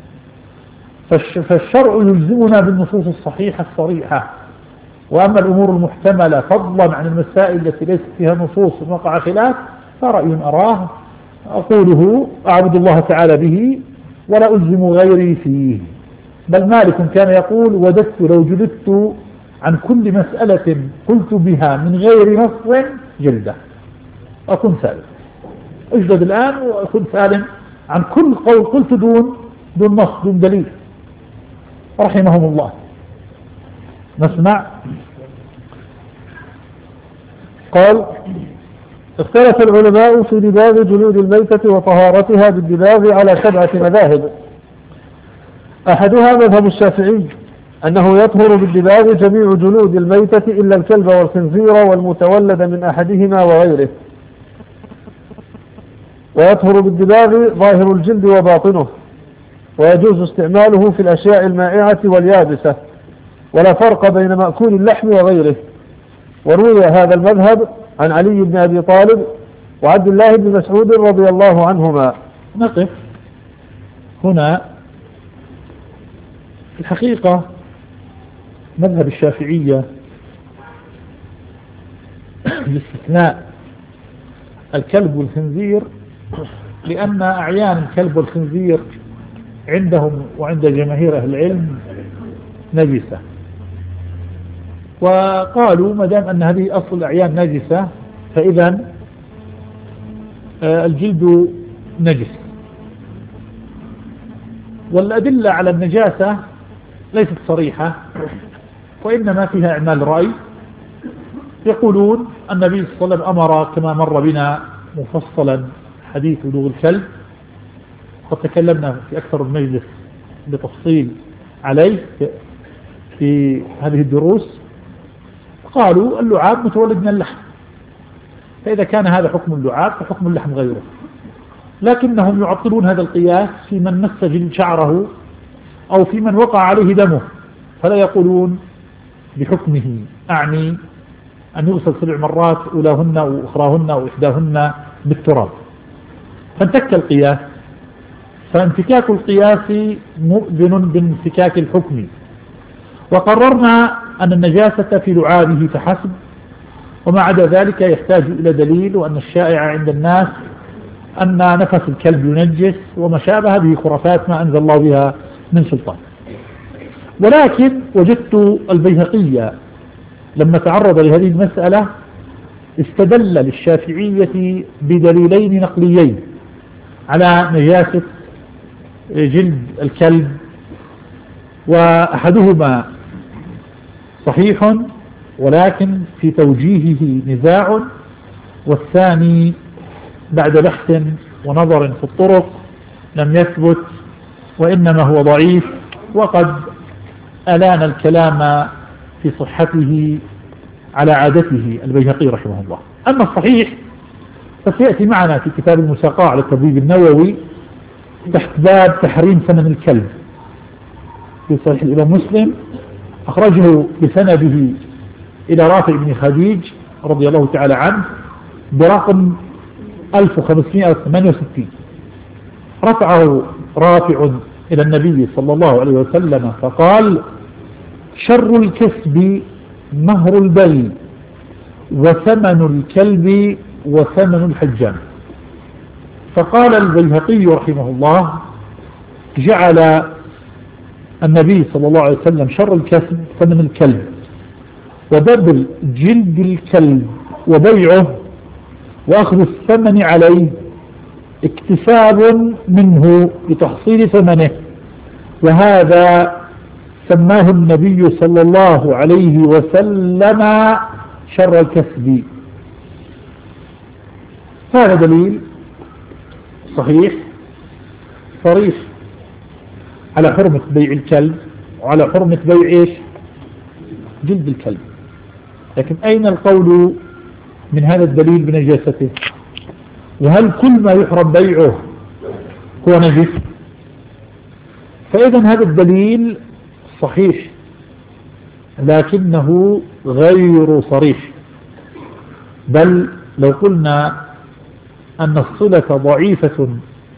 فالشرع يلزمنا بالنصوص الصحيحة الصريحة، وأما الأمور المحتملة فضلا عن المسائل التي ليست فيها نصوص وقع خلاف فرأي أراه أقوله أعبد الله تعالى به ولا ألزم غيري فيه. بل مالك كان يقول وددت لو جلدت عن كل مسألة قلت بها من غير نص جلدة أكون سالم. اجلد الآن وأكون سالم عن كل قول قلت دون نص دون دليل، رحمهم الله. نسمع. قال اختلف العلماء في دباغ جلود الميتة وطهارتها بالدباغ على 7 مذاهب. أحدها مذهب الشافعي أنه يطهر بالدباغ جميع جلود الميتة إلا الكلب والخنزير والمتولد من أحدهما وغيره، ويطهر بالدباغ ظاهر الجلد وباطنه، ويجوز استعماله في الأشياء المائعة واليابسة، ولا فرق بين مأكول اللحم وغيره. وروي هذا المذهب عن علي بن أبي طالب وعبد الله بن مسعود رضي الله عنهما. نقف هنا. في الحقيقة مذهب الشافعية باستثناء الكلب والخنزير، لأن أعيان الكلب والخنزير عندهم وعند جماهير أهل العلم نجسة، وقالوا ما دام أن هذه أصل الأعيان نجسة فإذا الجلد نجس. والأدلة على النجاسة ليست صريحة وإنما فيها إعمال رأي. يقولون النبي صلى الله عليه وسلم أمر كما مر بنا مفصلا حديث ولوغ الكلب، قد تكلمنا في أكثر من مجلس بتفصيل عليه في هذه الدروس. قالوا اللعاب متولد من اللحم، فإذا كان هذا حكم اللعاب فحكم اللحم غيره، لكنهم يعطلون هذا القياس في من مس جلد شعره أو في من وقع عليه دمه، فلا يقولون بحكمه، أعني أن يغسل 7 مرات أولاهن وأخراهن وإحداهن بالتراب، فانتك القياس. فانفكاك القياس مؤذن بانفكاك الحكم. وقررنا أن النجاسة في لعابه فحسب، وما عدا ذلك يحتاج إلى دليل، وأن الشائع عند الناس أن نفس الكلب ينجس وما شابه، هذه خرافات ما أنزل الله بها من سلطان. ولكن وجدت البيهقي لما تعرض لهذه المسألة استدل للشافعية بدليلين نقليين على نجاسة جلد الكلب، وأحدهما صحيح ولكن في توجيهه نزاع، والثاني بعد بحث ونظر في الطرق لم يثبت وإنما هو ضعيف، وقد ألان الكلام في صحته على عادته البيهقي رحمه الله. أما الصحيح فسيأتي معنا في كتاب المساقاة على الطبيب النووي تحت باب تحريم ثمن الكلب في صحيح الإمام مسلم، أخرجه بسنده إلى رافع بن خديج رضي الله تعالى عنه برقم 1568. رفعه رافع إلى النبي صلى الله عليه وسلم فقال: شر الكسب مهر البغي وثمن الكلب وثمن الحجام. فقال البيهقي رحمه الله: جعل النبي صلى الله عليه وسلم شر الكسب ثمن الكلب، وبذل جلد الكلب وبيعه وأخذ الثمن عليه اكتساب منه لتحصيل ثمنه، وهذا سماه النبي صلى الله عليه وسلم شر الكسب. هذا دليل صحيح صريح على حرمة بيع الكلب وعلى حرمة بيع إيش؟ جلد الكلب. لكن أين القول من هذا الدليل بنجاسته؟ وهل كل ما يحرم بيعه هو نجس؟ فإذا هذا الدليل صحيح لكنه غير صريح، بل لو قلنا أن الصلة ضعيفة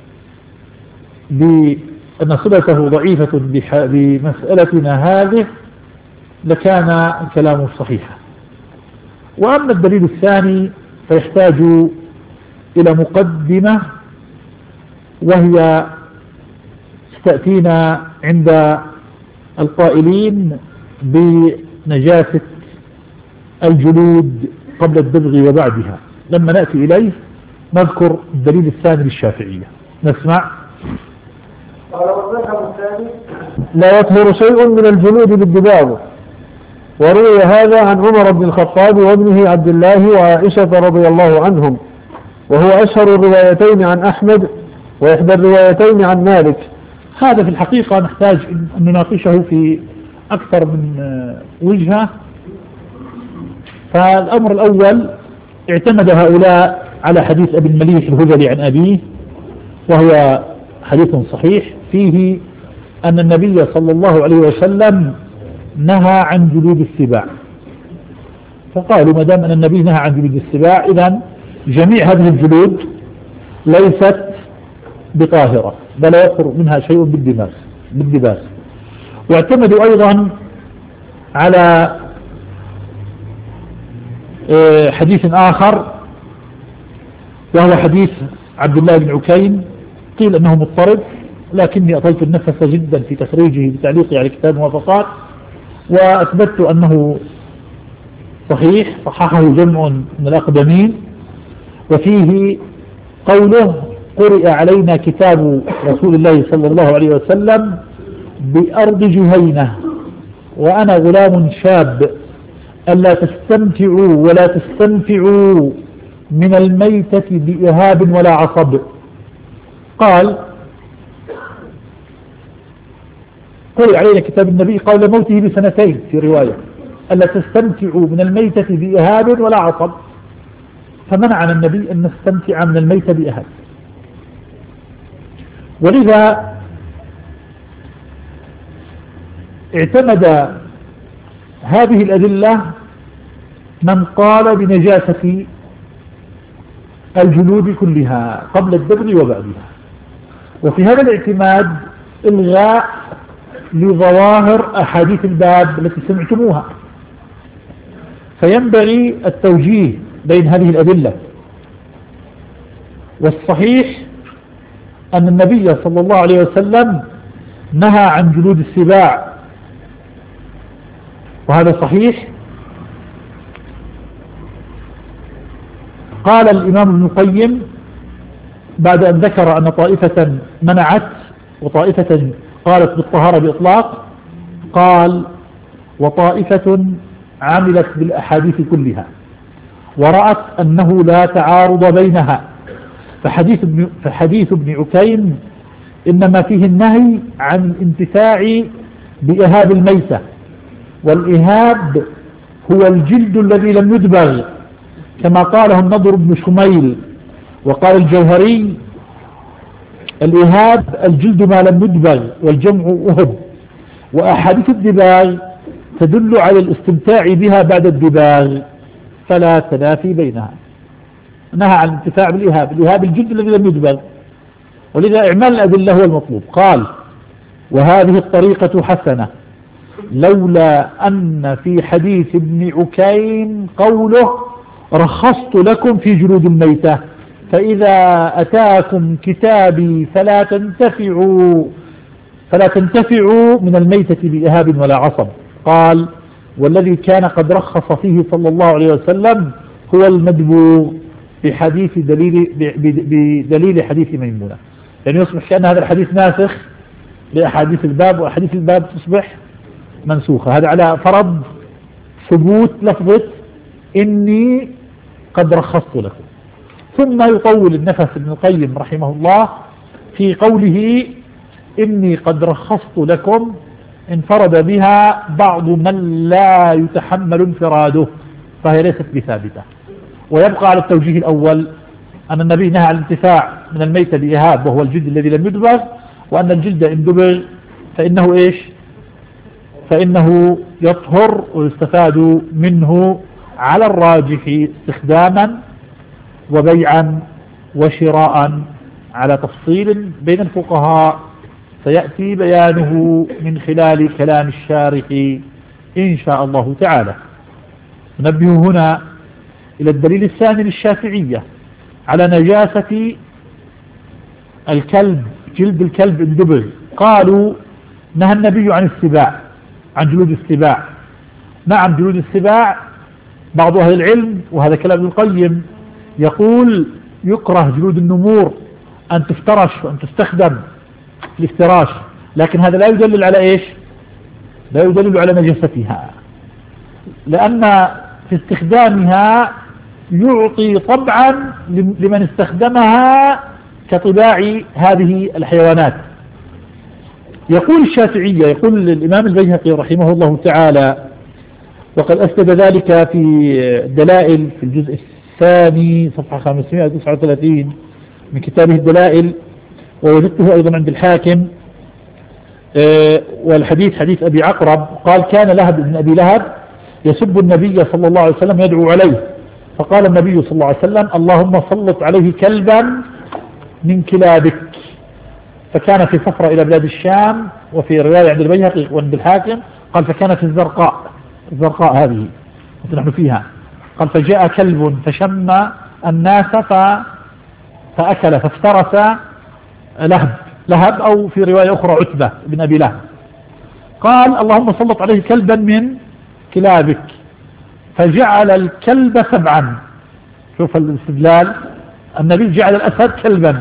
أن صلته ضعيفة بمسألتنا هذه لكان كلامه صحيحا. وأما الدليل الثاني فيحتاج إلى مقدمة، وهي تأتينا عند القائلين بنجاسة الجلود قبل الدبغ وبعدها. لما نأتي إليه نذكر الدليل الثاني للشافعية. نسمع. قال والمذهب الثاني لا يطهر شيء من الجلود بالدباغ، وروي هذا عن عمر بن الخطاب وابنه عبد الله وعائشة رضي الله عنهم، وهو أشهر الروايتين عن أحمد وإحدى الروايتين عن مالك. هذا في الحقيقة نحتاج أن نناقشه في أكثر من وجهة. فالأمر الأول اعتمد هؤلاء على حديث أبي المليح الهذلي عن أبيه، وهو حديث صحيح فيه أن النبي صلى الله عليه وسلم نهى عن جلود السباع. فقالوا ما دام أن النبي نهى عن جلود السباع إذن جميع هذه الجلود ليست بطاهرة، بل يخرج منها شيء بالدباس. واعتمدوا أيضا على حديث آخر وهو حديث عبد الله بن عكيم، قيل أنه مضطرب، لكني أطلت النفس جدا في تخريجه بتعليقي على كتاب الموافقات، وأثبتت أنه صحيح، صححه جمع من الأقدمين. وفيه قوله: قرئ علينا كتاب رسول الله صلى الله عليه وسلم بأرض جهينة وأنا غلام شاب، ألا تستمتعوا ولا تستنفعوا من الميتة بإهاب ولا عصب. قال: قرئ علينا كتاب النبي قبل موته بسنتين في رواية، ألا تستمتعوا من الميتة بإهاب ولا عصب، فمنعنا النبي أن نستمتع من الميتة بإهاب. ولذا اعتمد هذه الأدلة من قال بنجاسة الجلود كلها قبل الدبغ وبعدها. وفي هذا الاعتماد إلغاء لظواهر أحاديث الباب التي سمعتموها، فينبغي التوجيه بين هذه الأدلة. والصحيح أن النبي صلى الله عليه وسلم نهى عن جلود السباع، وهذا صحيح. قال الإمام ابن القيم بعد أن ذكر أن طائفة منعت وطائفة قالت بالطهارة بإطلاق، قال: وطائفة عملت بالأحاديث كلها ورأت أنه لا تعارض بينها، فحديث ابن عكيم إنما فيه النهي عن الانتفاع بإهاب الميتة، والإهاب هو الجلد الذي لم يدبغ كما قاله النضر بن شميل. وقال الجوهري: الإهاب الجلد ما لم يدبغ والجمع أهب. وأحاديث الدباغ تدل على الاستمتاع بها بعد الدباغ، فلا تنافي بينها. نهى عن الانتفاع بالإهاب الجلد الذي لم يدبغ، ولذا إعمال الأدلة هو المطلوب. قال: وهذه الطريقة حسنة لولا أن في حديث ابن عكيم قوله: رخصت لكم في جلود الميتة، فإذا أتاكم كتابي فلا تنتفعوا من الميتة بإهاب ولا عصب. قال: والذي كان قد رخص فيه صلى الله عليه وسلم هو المدبوغ بدليل حديث ميمونة. يعني يصبح كأن هذا الحديث ناسخ لأحاديث الباب، وأحاديث الباب تصبح منسوخة. هذا على فرض ثبوت لفظة إني قد رخصت لكم. ثم يطول النفس ابن القيم رحمه الله في قوله: إني قد رخصت لكم، انفرد بها بعض من لا يتحمل انفراده فهي ليست بثابتة. ويبقى على التوجيه الأول أن النبي نهى عن الانتفاع من الميتة بإهاب وهو الجلد الذي لم يدبغ، وأن الجلد إن دبغ فإنه إيش؟ فإنه يطهر ويستفاد منه على الراجح استخداما وبيعا وشراء على تفصيل بين الفقهاء سيأتي بيانه من خلال كلام الشارح إن شاء الله تعالى. ننبه هنا إلى الدليل الثاني للشافعية على نجاسة الكلب، جلد الكلب إن دبغ. قالوا نهى النبي عن السباع، عن جلود السباع. نعم جلود السباع بعض أهل العلم، وهذا كلام ابن القيم، يقول يكره جلود النمور أن تفترش وأن تستخدم الافتراش، لكن هذا لا يدلل على إيش؟ لا يدلل على نجاستها، لأن في استخدامها يعطي طبعا لمن استخدمها كطباع هذه الحيوانات. يقول الشافعية، يقول الإمام البيهقي رحمه الله تعالى، وقد أسند ذلك في الدلائل في الجزء الثاني صفحة 539 من كتابه الدلائل، ووجدته أيضا عند الحاكم، والحديث حديث أبي عقرب قال كان لهب بن أبي لهب يسب النبي صلى الله عليه وسلم يدعو عليه، فقال النبي صلى الله عليه وسلم اللهم سلط عليه كلبا من كلابك. فكان في سفرة إلى بلاد الشام، وفي رواية عند البيهقي وعند الحاكم قال فكان في الزرقاء هذه نحن فيها، قال فجاء كلب فشم الناس فأكل فافترس لهب أو في رواية أخرى عتبة بن أبي لهب. قال اللهم سلط عليه كلبا من كلابك، فجعل الكلب سبعا. شوف الاستدلال، النبي جعل الأسد كلبا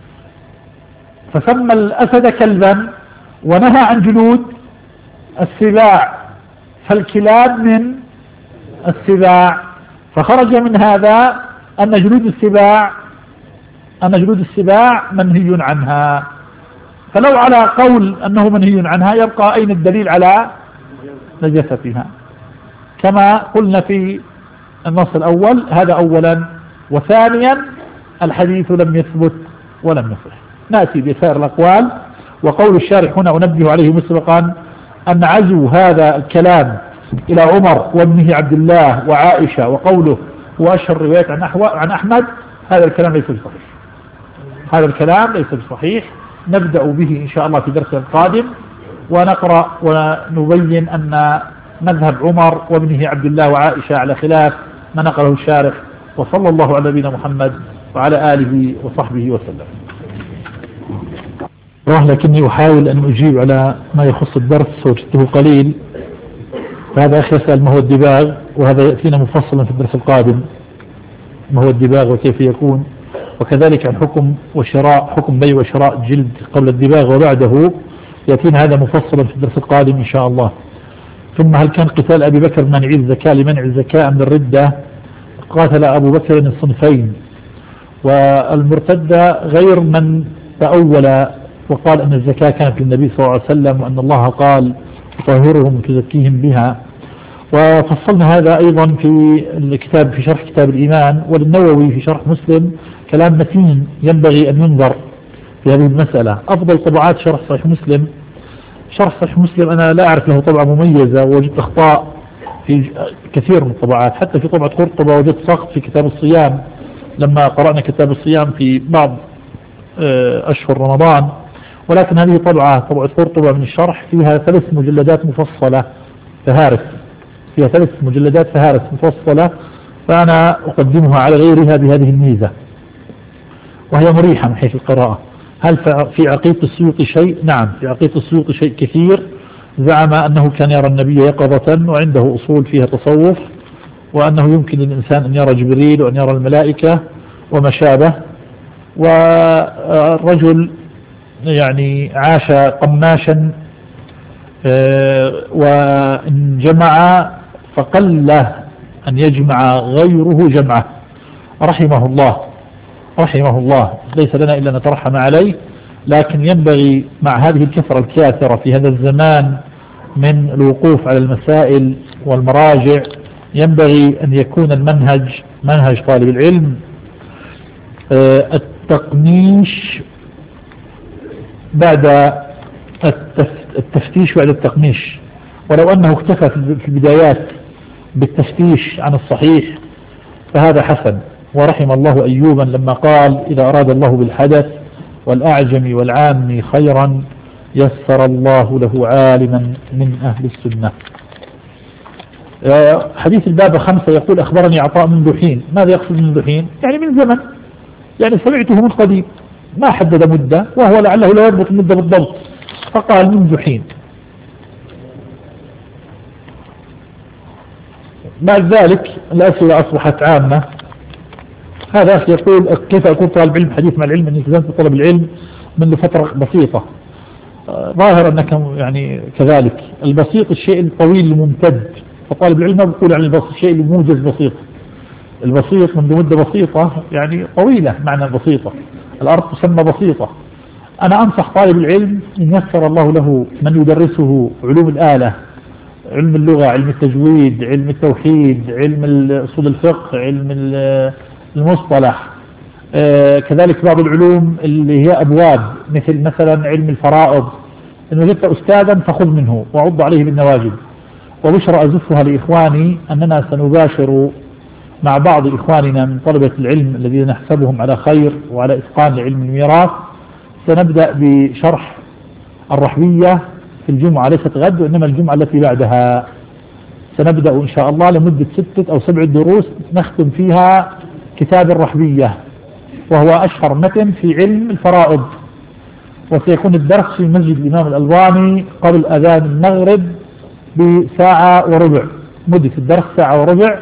فسمى الأسد كلبا ونهى عن جلود السباع، فالكلاب من السباع، فخرج من هذا أن جلود السباع منهي عنها. فلو على قول أنه منهي عنها يبقى أين الدليل على نجاستها؟ كما قلنا في النص الأول، هذا أولا، وثانيا الحديث لم يثبت ولم يصح. نأتي بسائر الأقوال. وقول الشارح هنا أنبه عليه مسبقا أن عزو هذا الكلام إلى عمر وابنه عبد الله وعائشة وقوله وأشهر روايات عن أحمد، هذا الكلام ليس بصحيح، هذا الكلام ليس بصحيح. نبدأ به إن شاء الله في درس القادم ونقرأ ونبين أن مذهب عمر وابنه عبد الله وعائشة على خلاف ما نقله الشارح. وصلى الله على نبينا محمد وعلى آله وصحبه وسلم. لكني أحاول أن أجيب على ما يخص الدرس وجدته قليل، فهذا أخي يسأل ما هو الدباغ، وهذا يأتينا مفصلا في الدرس القادم ما هو الدباغ وكيف يكون، وكذلك عن حكم بيع وشراء جلد قبل الدباغ وبعده، يأتينا هذا مفصلا في الدرس القادم إن شاء الله. ثم هل كان قتال أبي بكر منع الزكاة لمنع الزكاة من الردة؟ قاتل أبو بكر الصنفين، والمرتدة غير من تأول وقال أن الزكاة كانت للنبي صلى الله عليه وسلم، وأن الله قال تطهرهم وتزكيهم بها. وفصلنا هذا أيضا في الكتاب في شرح كتاب الإيمان، وللنووي في شرح مسلم كلام متين ينبغي أن ينظر في هذه المسألة. أفضل طبعات شرح صحيح مسلم، شرح صحيح مسلم أنا لا أعرف له طبعة مميزة، ووجدت أخطاء في كثير من الطبعات، حتى في طبعة قرطبة وجدت سقط في كتاب الصيام لما قرأنا كتاب الصيام في بعض أشهر رمضان. ولكن هذه طبعة قرطبة من الشرح فيها 3 مجلدات مفصلة فهارس، فيها 3 مجلدات فهارس مفصلة، فأنا أقدمها على غيرها بهذه الميزة، وهي مريحة من حيث القراءة. هل في عقيدة السيوطي شيء؟ نعم، في عقيدة السيوطي شيء كثير. زعم أنه كان يرى النبي يقظة وعنده أصول فيها تصوف، وأنه يمكن للإنسان أن يرى جبريل وأن يرى الملائكة وما شابه. والرجل يعني عاش قماشا، وإن جمع فقل أن يجمع غيره جمعه، رحمه الله. ليس لنا إلا نترحم عليه، لكن ينبغي مع هذه الكثرة الكاثرة في هذا الزمان من الوقوف على المسائل والمراجع ينبغي أن يكون المنهج منهج طالب العلم التقنيش بعد التفتيش بعد التقنيش. ولو أنه اكتفى في البدايات بالتفتيش عن الصحيح فهذا حسن. ورحم الله أيوبا لما قال إذا أراد الله بالحدث والأعجم والعام خيرا يسر الله له عالما من أهل السنة. حديث الباب 5 يقول أخبرني عطاء منذ حين. ماذا يقصد منذ حين؟ يعني من زمن، يعني سمعته من قديم، ما حدد مدة، وهو لعله لا يربط مدة بالضبط فقال منذ حين. بعد ذلك الأسئلة أصبحت عامة. هذا أخي يقول كيف أكون طالب علم حديث مع العلم أني التزمت بطلب العلم منذ فترة بسيطة. ظاهر أنك يعني كذلك. البسيط الشيء الطويل الممتد، فطالب العلم ما بيقول عن الشيء الموجز بسيط. البسيط منذ مدة بسيطة يعني طويلة، معنى بسيطة. الأرض تسمى بسيطة. أنا أنصح طالب العلم إن يسر الله له من يدرسه علوم الآلة، علم اللغة، علم التجويد، علم التوحيد، علم أصول الفقه، علم المصطلح، كذلك بعض العلوم اللي هي أبواب مثل مثلا علم الفرائض. إن وجدت أستاذا فخذ منه وعض عليه بالنواجذ. وبشرى أزفها لإخواني أننا سنباشر مع بعض إخواننا من طلبة العلم الذين نحسبهم على خير وعلى إتقان لعلم الميراث. سنبدأ بشرح الرحبية في الجمعة، ليست غد وإنما الجمعة التي بعدها. سنبدأ إن شاء الله لمدة 6 أو 7 دروس نختم فيها كتاب الرحبية، وهو أشهر متن في علم الفرائض. وسيكون الدرس في مسجد الإمام الألباني قبل أذان المغرب بساعة وربع. مدة الدرس ساعة وربع،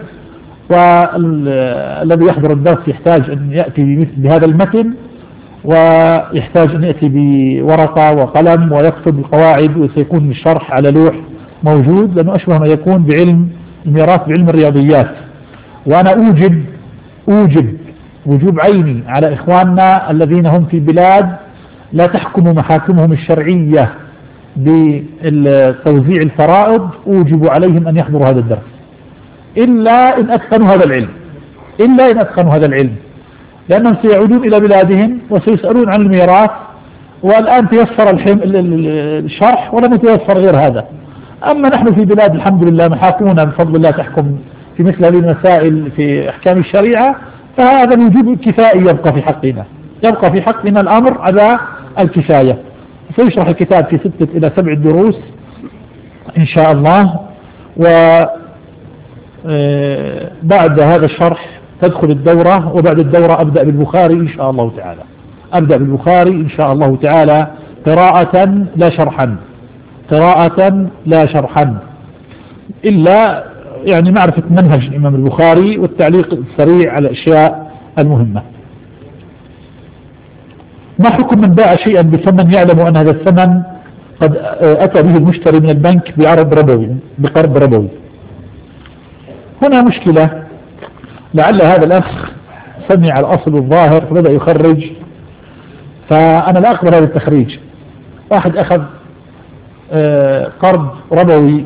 والذي يحضر الدرس يحتاج أن يأتي بهذا المتن، ويحتاج أن يأتي بورقة وقلم ويكتب القواعد، وسيكون الشرح على لوح موجود، لأنه أشبه ما يكون بعلم الميراث بعلم الرياضيات. وأنا أوجب وجوب عيني على إخواننا الذين هم في بلاد لا تحكم محاكمهم الشرعية بتوزيع الفرائض، أوجب عليهم أن يحضروا هذا الدرس إلا إن أتقنوا هذا العلم، لأنهم سيعودون إلى بلادهم وسيسألون عن الميراث. والآن تيسر الشرح ولم يتيسر غير هذا. أما نحن في بلاد الحمد لله محاكمنا بفضل الله تحكم في مثل هذه المسائل في أحكام الشريعة، فهذا الوجوب الكفائي يبقى في حقنا الأمر على الكفاية. سيشرح الكتاب في 6 إلى 7 دروس إن شاء الله. وبعد هذا الشرح تدخل الدورة، وبعد الدورة أبدأ بالبخاري إن شاء الله تعالى، قراءة لا شرحا، إلا يعني معرفة منهج الإمام البخاري والتعليق السريع على الأشياء المهمة. ما حكم من باع شيئا بثمن يعلم أن هذا الثمن قد أتى به المشتري من البنك بقرض ربوي؟ هنا مشكلة. لعل هذا الأخ سمع الأصل الظاهر فبدأ يخرج، فأنا لا أقبل هذا التخريج. واحد أخذ قرض ربوي،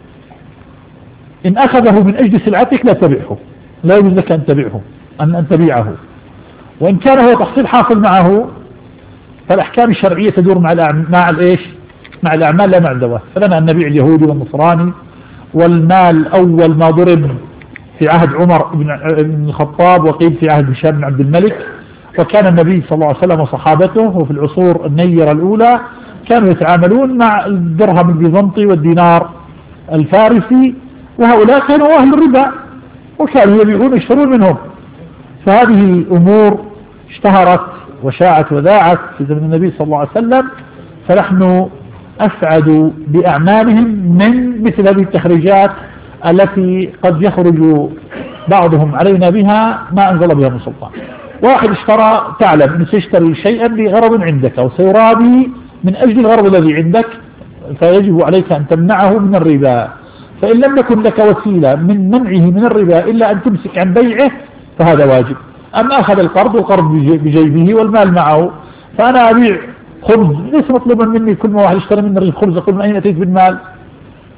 إن أخذه من أجل سلعتك لا تبيعه، لا يجوز لك أن تبيعه. وإن كان هو تحصيل حاصل معه فالأحكام الشرعية تدور مع الأعمال لا مع الذوات. فلنا أن نبيع اليهودي والنصراني، والمال أول ما ضرب في عهد عمر بن الخطاب، وقيل في عهد هشام بن عبد الملك. وكان النبي صلى الله عليه وسلم وصحابته وفي العصور النيرة الأولى كانوا يتعاملون مع الدرهم البيزنطي والدينار الفارسي، وهؤلاء كانوا أهل الربا وكانوا يبيعون ويشترون منهم. فهذه أمور اشتهرت وشاعت وذاعت في زمن النبي صلى الله عليه وسلم، فنحن أسعد بأعمالهم من مثل هذه التخريجات التي قد يخرج بعضهم علينا بها ما أنزل بها من سلطان. واحد اشترى، تعلم أنه سيشتري شيئا لغرض عندك أو سيرابي من أجل الغرض الذي عندك، فيجب عليك أن تمنعه من الربا. فإن لم يكن لك وسيلة من منعه من الربا إلا أن تمسك عن بيعه فهذا واجب. أما أخذ القرض والقرض بجيبه والمال معه، فأنا أبيع خبز، ليس مطلوبا مني كل ما واحد يشتري مني رغيف خبز أقول من أين أتيت بالمال؟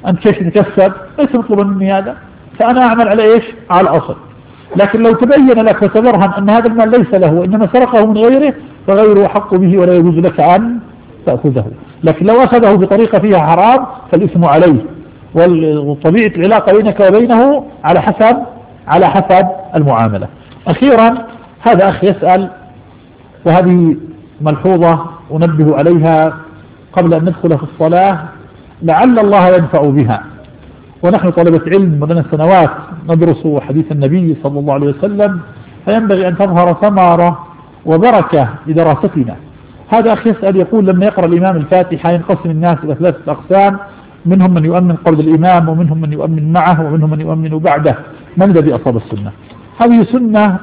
أنت كيف تتكسب؟ ليس مطلوبا مني هذا، فأنا أعمل على إيش؟ على الأصل. لكن لو تبين لك وتبرهن أن هذا المال ليس له وإنما سرقه من غيره فغيره حق به ولا يجوز لك أن تأخذه. لكن لو أخذه بطريقة فيها حرام فالإثم عليه، وطبيعة العلاقة بينك وبينه على حسب المعاملة. أخيرا هذا أخ يسأل، وهذه ملحوظة أنبه عليها قبل أن ندخل في الصلاة لعل الله ينفع بها، ونحن طلبة علم ولنا سنوات ندرس حديث النبي صلى الله عليه وسلم، فينبغي أن تظهر ثمرة وبركة لدراستنا. هذا أخ يسأل يقول لما يقرأ الإمام الفاتحة ينقسم الناس إلى 3 أقسام، منهم من يؤمن قبل الإمام ومنهم من يؤمن معه ومنهم من يؤمن بعده، من الذي أصاب السنة؟ هذه سنة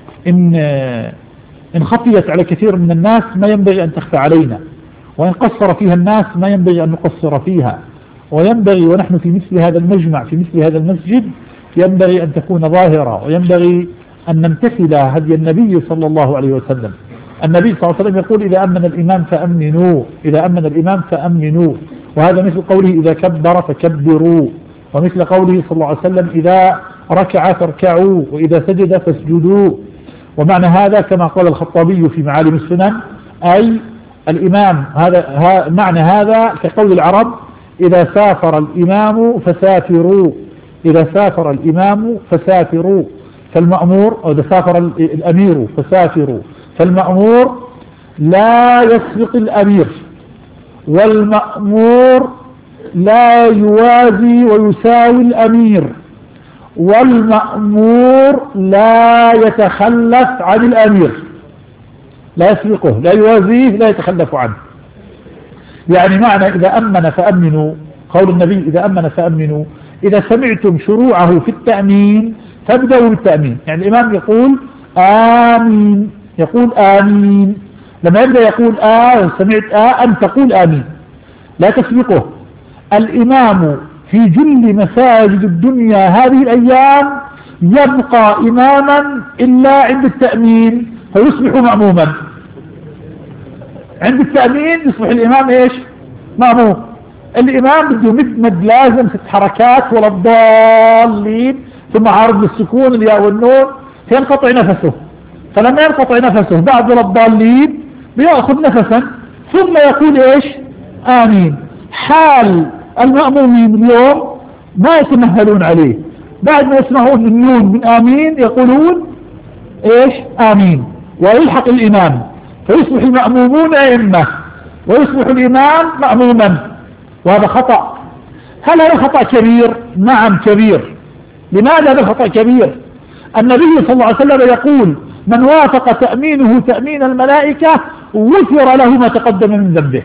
إن خفيت على كثير من الناس ما ينبغي أن تخفى علينا، وإن قصر فيها الناس ما ينبغي أن نقصر فيها، وينبغي ونحن في مثل هذا المجمع في مثل هذا المسجد ينبغي أن تكون ظاهرة، وينبغي أن نمتثل هدي النبي صلى الله عليه وسلم. النبي صلى الله عليه وسلم يقول إذا أمن الإمام فأمنوا، إذا أمن الإمام فأمنوا، وهذا مثل قوله إذا كبر فكبروا، ومثل قوله صلى الله عليه وسلم إذا ركع فاركعوا وإذا سجد فاسجدوا. ومعنى هذا كما قال الخطابي في معالم السنن أي الإمام معنى هذا كقول العرب إذا سافر الإمام فسافروا، إذا سافر الإمام فسافروا، فالمأمور أو إذا سافر الأمير فسافروا، فالمأمور لا يسبق الأمير، والمأمور لا يوازي ويساوي الأمير، والمأمور لا يتخلف عن الأمير، لا يسبقه لا يوازيه لا يتخلف عنه. يعني معنى إذا أمن فأمنوا، قول النبي إذا أمن فأمنوا، إذا سمعتم شروعه في التأمين فابدأوا بالتأمين. يعني الإمام يقول آمين، يقول آمين، لما يبدأ يقول سمعت أن تقول آمين، لا تسبقه. الإمام في جل مساجد الدنيا هذه الأيام يبقى إماما إلا عند التأمين فيصبح مأموما. عند التأمين يصبح الإمام إيش؟ مأموم. الإمام بده مد لازم 6 حركات ولا الضالين ثم عارض للسكون الياء والنون فينقطع نفسه، فلما ينقطع نفسه بعد ولا الضالين بيأخذ نفسا ثم يقول إيش؟ آمين. حال المأمومين اليوم ما يتمهلون عليه، بعد ما يسمعون النون من آمين يقولون إيش؟ آمين، ويلحق الإمام فيصبح المأمومون أئمة ويصبح الإمام مأموما، وهذا خطأ. هل هذا خطأ كبير؟ نعم كبير. لماذا هذا خطأ كبير؟ النبي صلى الله عليه وسلم يقول من وافق تأمينه تأمين الملائكة غفر له ما تقدم من ذنبه.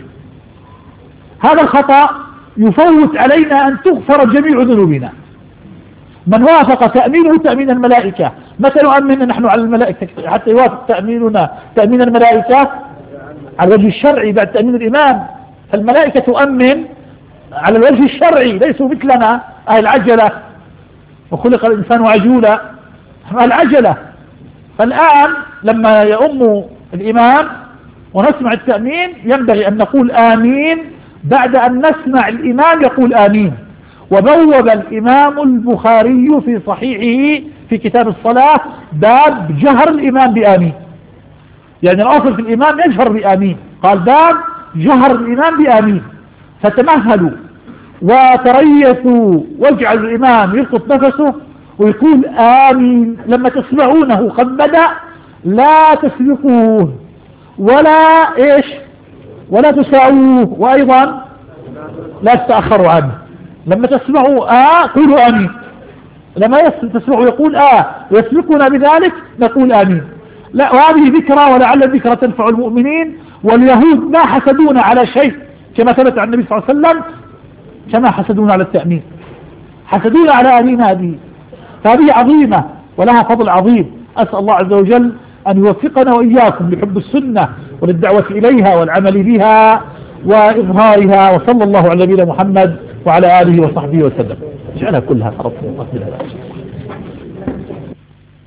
هذا الخطأ يفوت علينا أن تغفر جميع ذنوبنا. من وافق تأمينه تأمين الملائكة، متى نؤمن نحن على الملائكة حتى يوافق تأميننا تأمين الملائكة؟ على الوجه الشرعي بعد تأمين الإمام. فالملائكة تؤمن على الوجه الشرعي، ليسوا مثلنا أهل العجلة، وخلق الإنسان عجولا العجلة. فالآن لما يؤم الإمام ونسمع التأمين ينبغي أن نقول آمين بعد أن نسمع الإمام يقول آمين. وبوب الإمام البخاري في صحيحه في كتاب الصلاة باب جهر الإمام بآمين، يعني الأصل في الإمام يجهر بآمين، قال باب جهر الإمام بآمين. فتمهلوا وتريثوا واجعلوا الإمام يلقط نفسه ويقول آمين لما تسمعونه قد بدأ، لا تسبقوه ولا إيش ولا تساووه، وأيضا لا تتأخروا عنه. لما تسمعوا قولوا آمين، لما تسمعوا يقول ويسبقنا بذلك نقول آمين. لا، وهذه ذكرى ولعل الذكرى تنفع المؤمنين. واليهود ما حسدونا على شيء كما ثبت عن النبي صلى الله عليه وسلم كما حسدونا على التأمين، حسدونا على آمين هذه، فهذه عظيمة ولها فضل عظيم. أسأل الله عز وجل أن يوفقنا وإياكم لحب السنة وللدعوة إليها والعمل بها وإظهارها. وصلى الله على نبينا محمد وعلى آله وصحبه وسلم. اجعلها كلها فرض.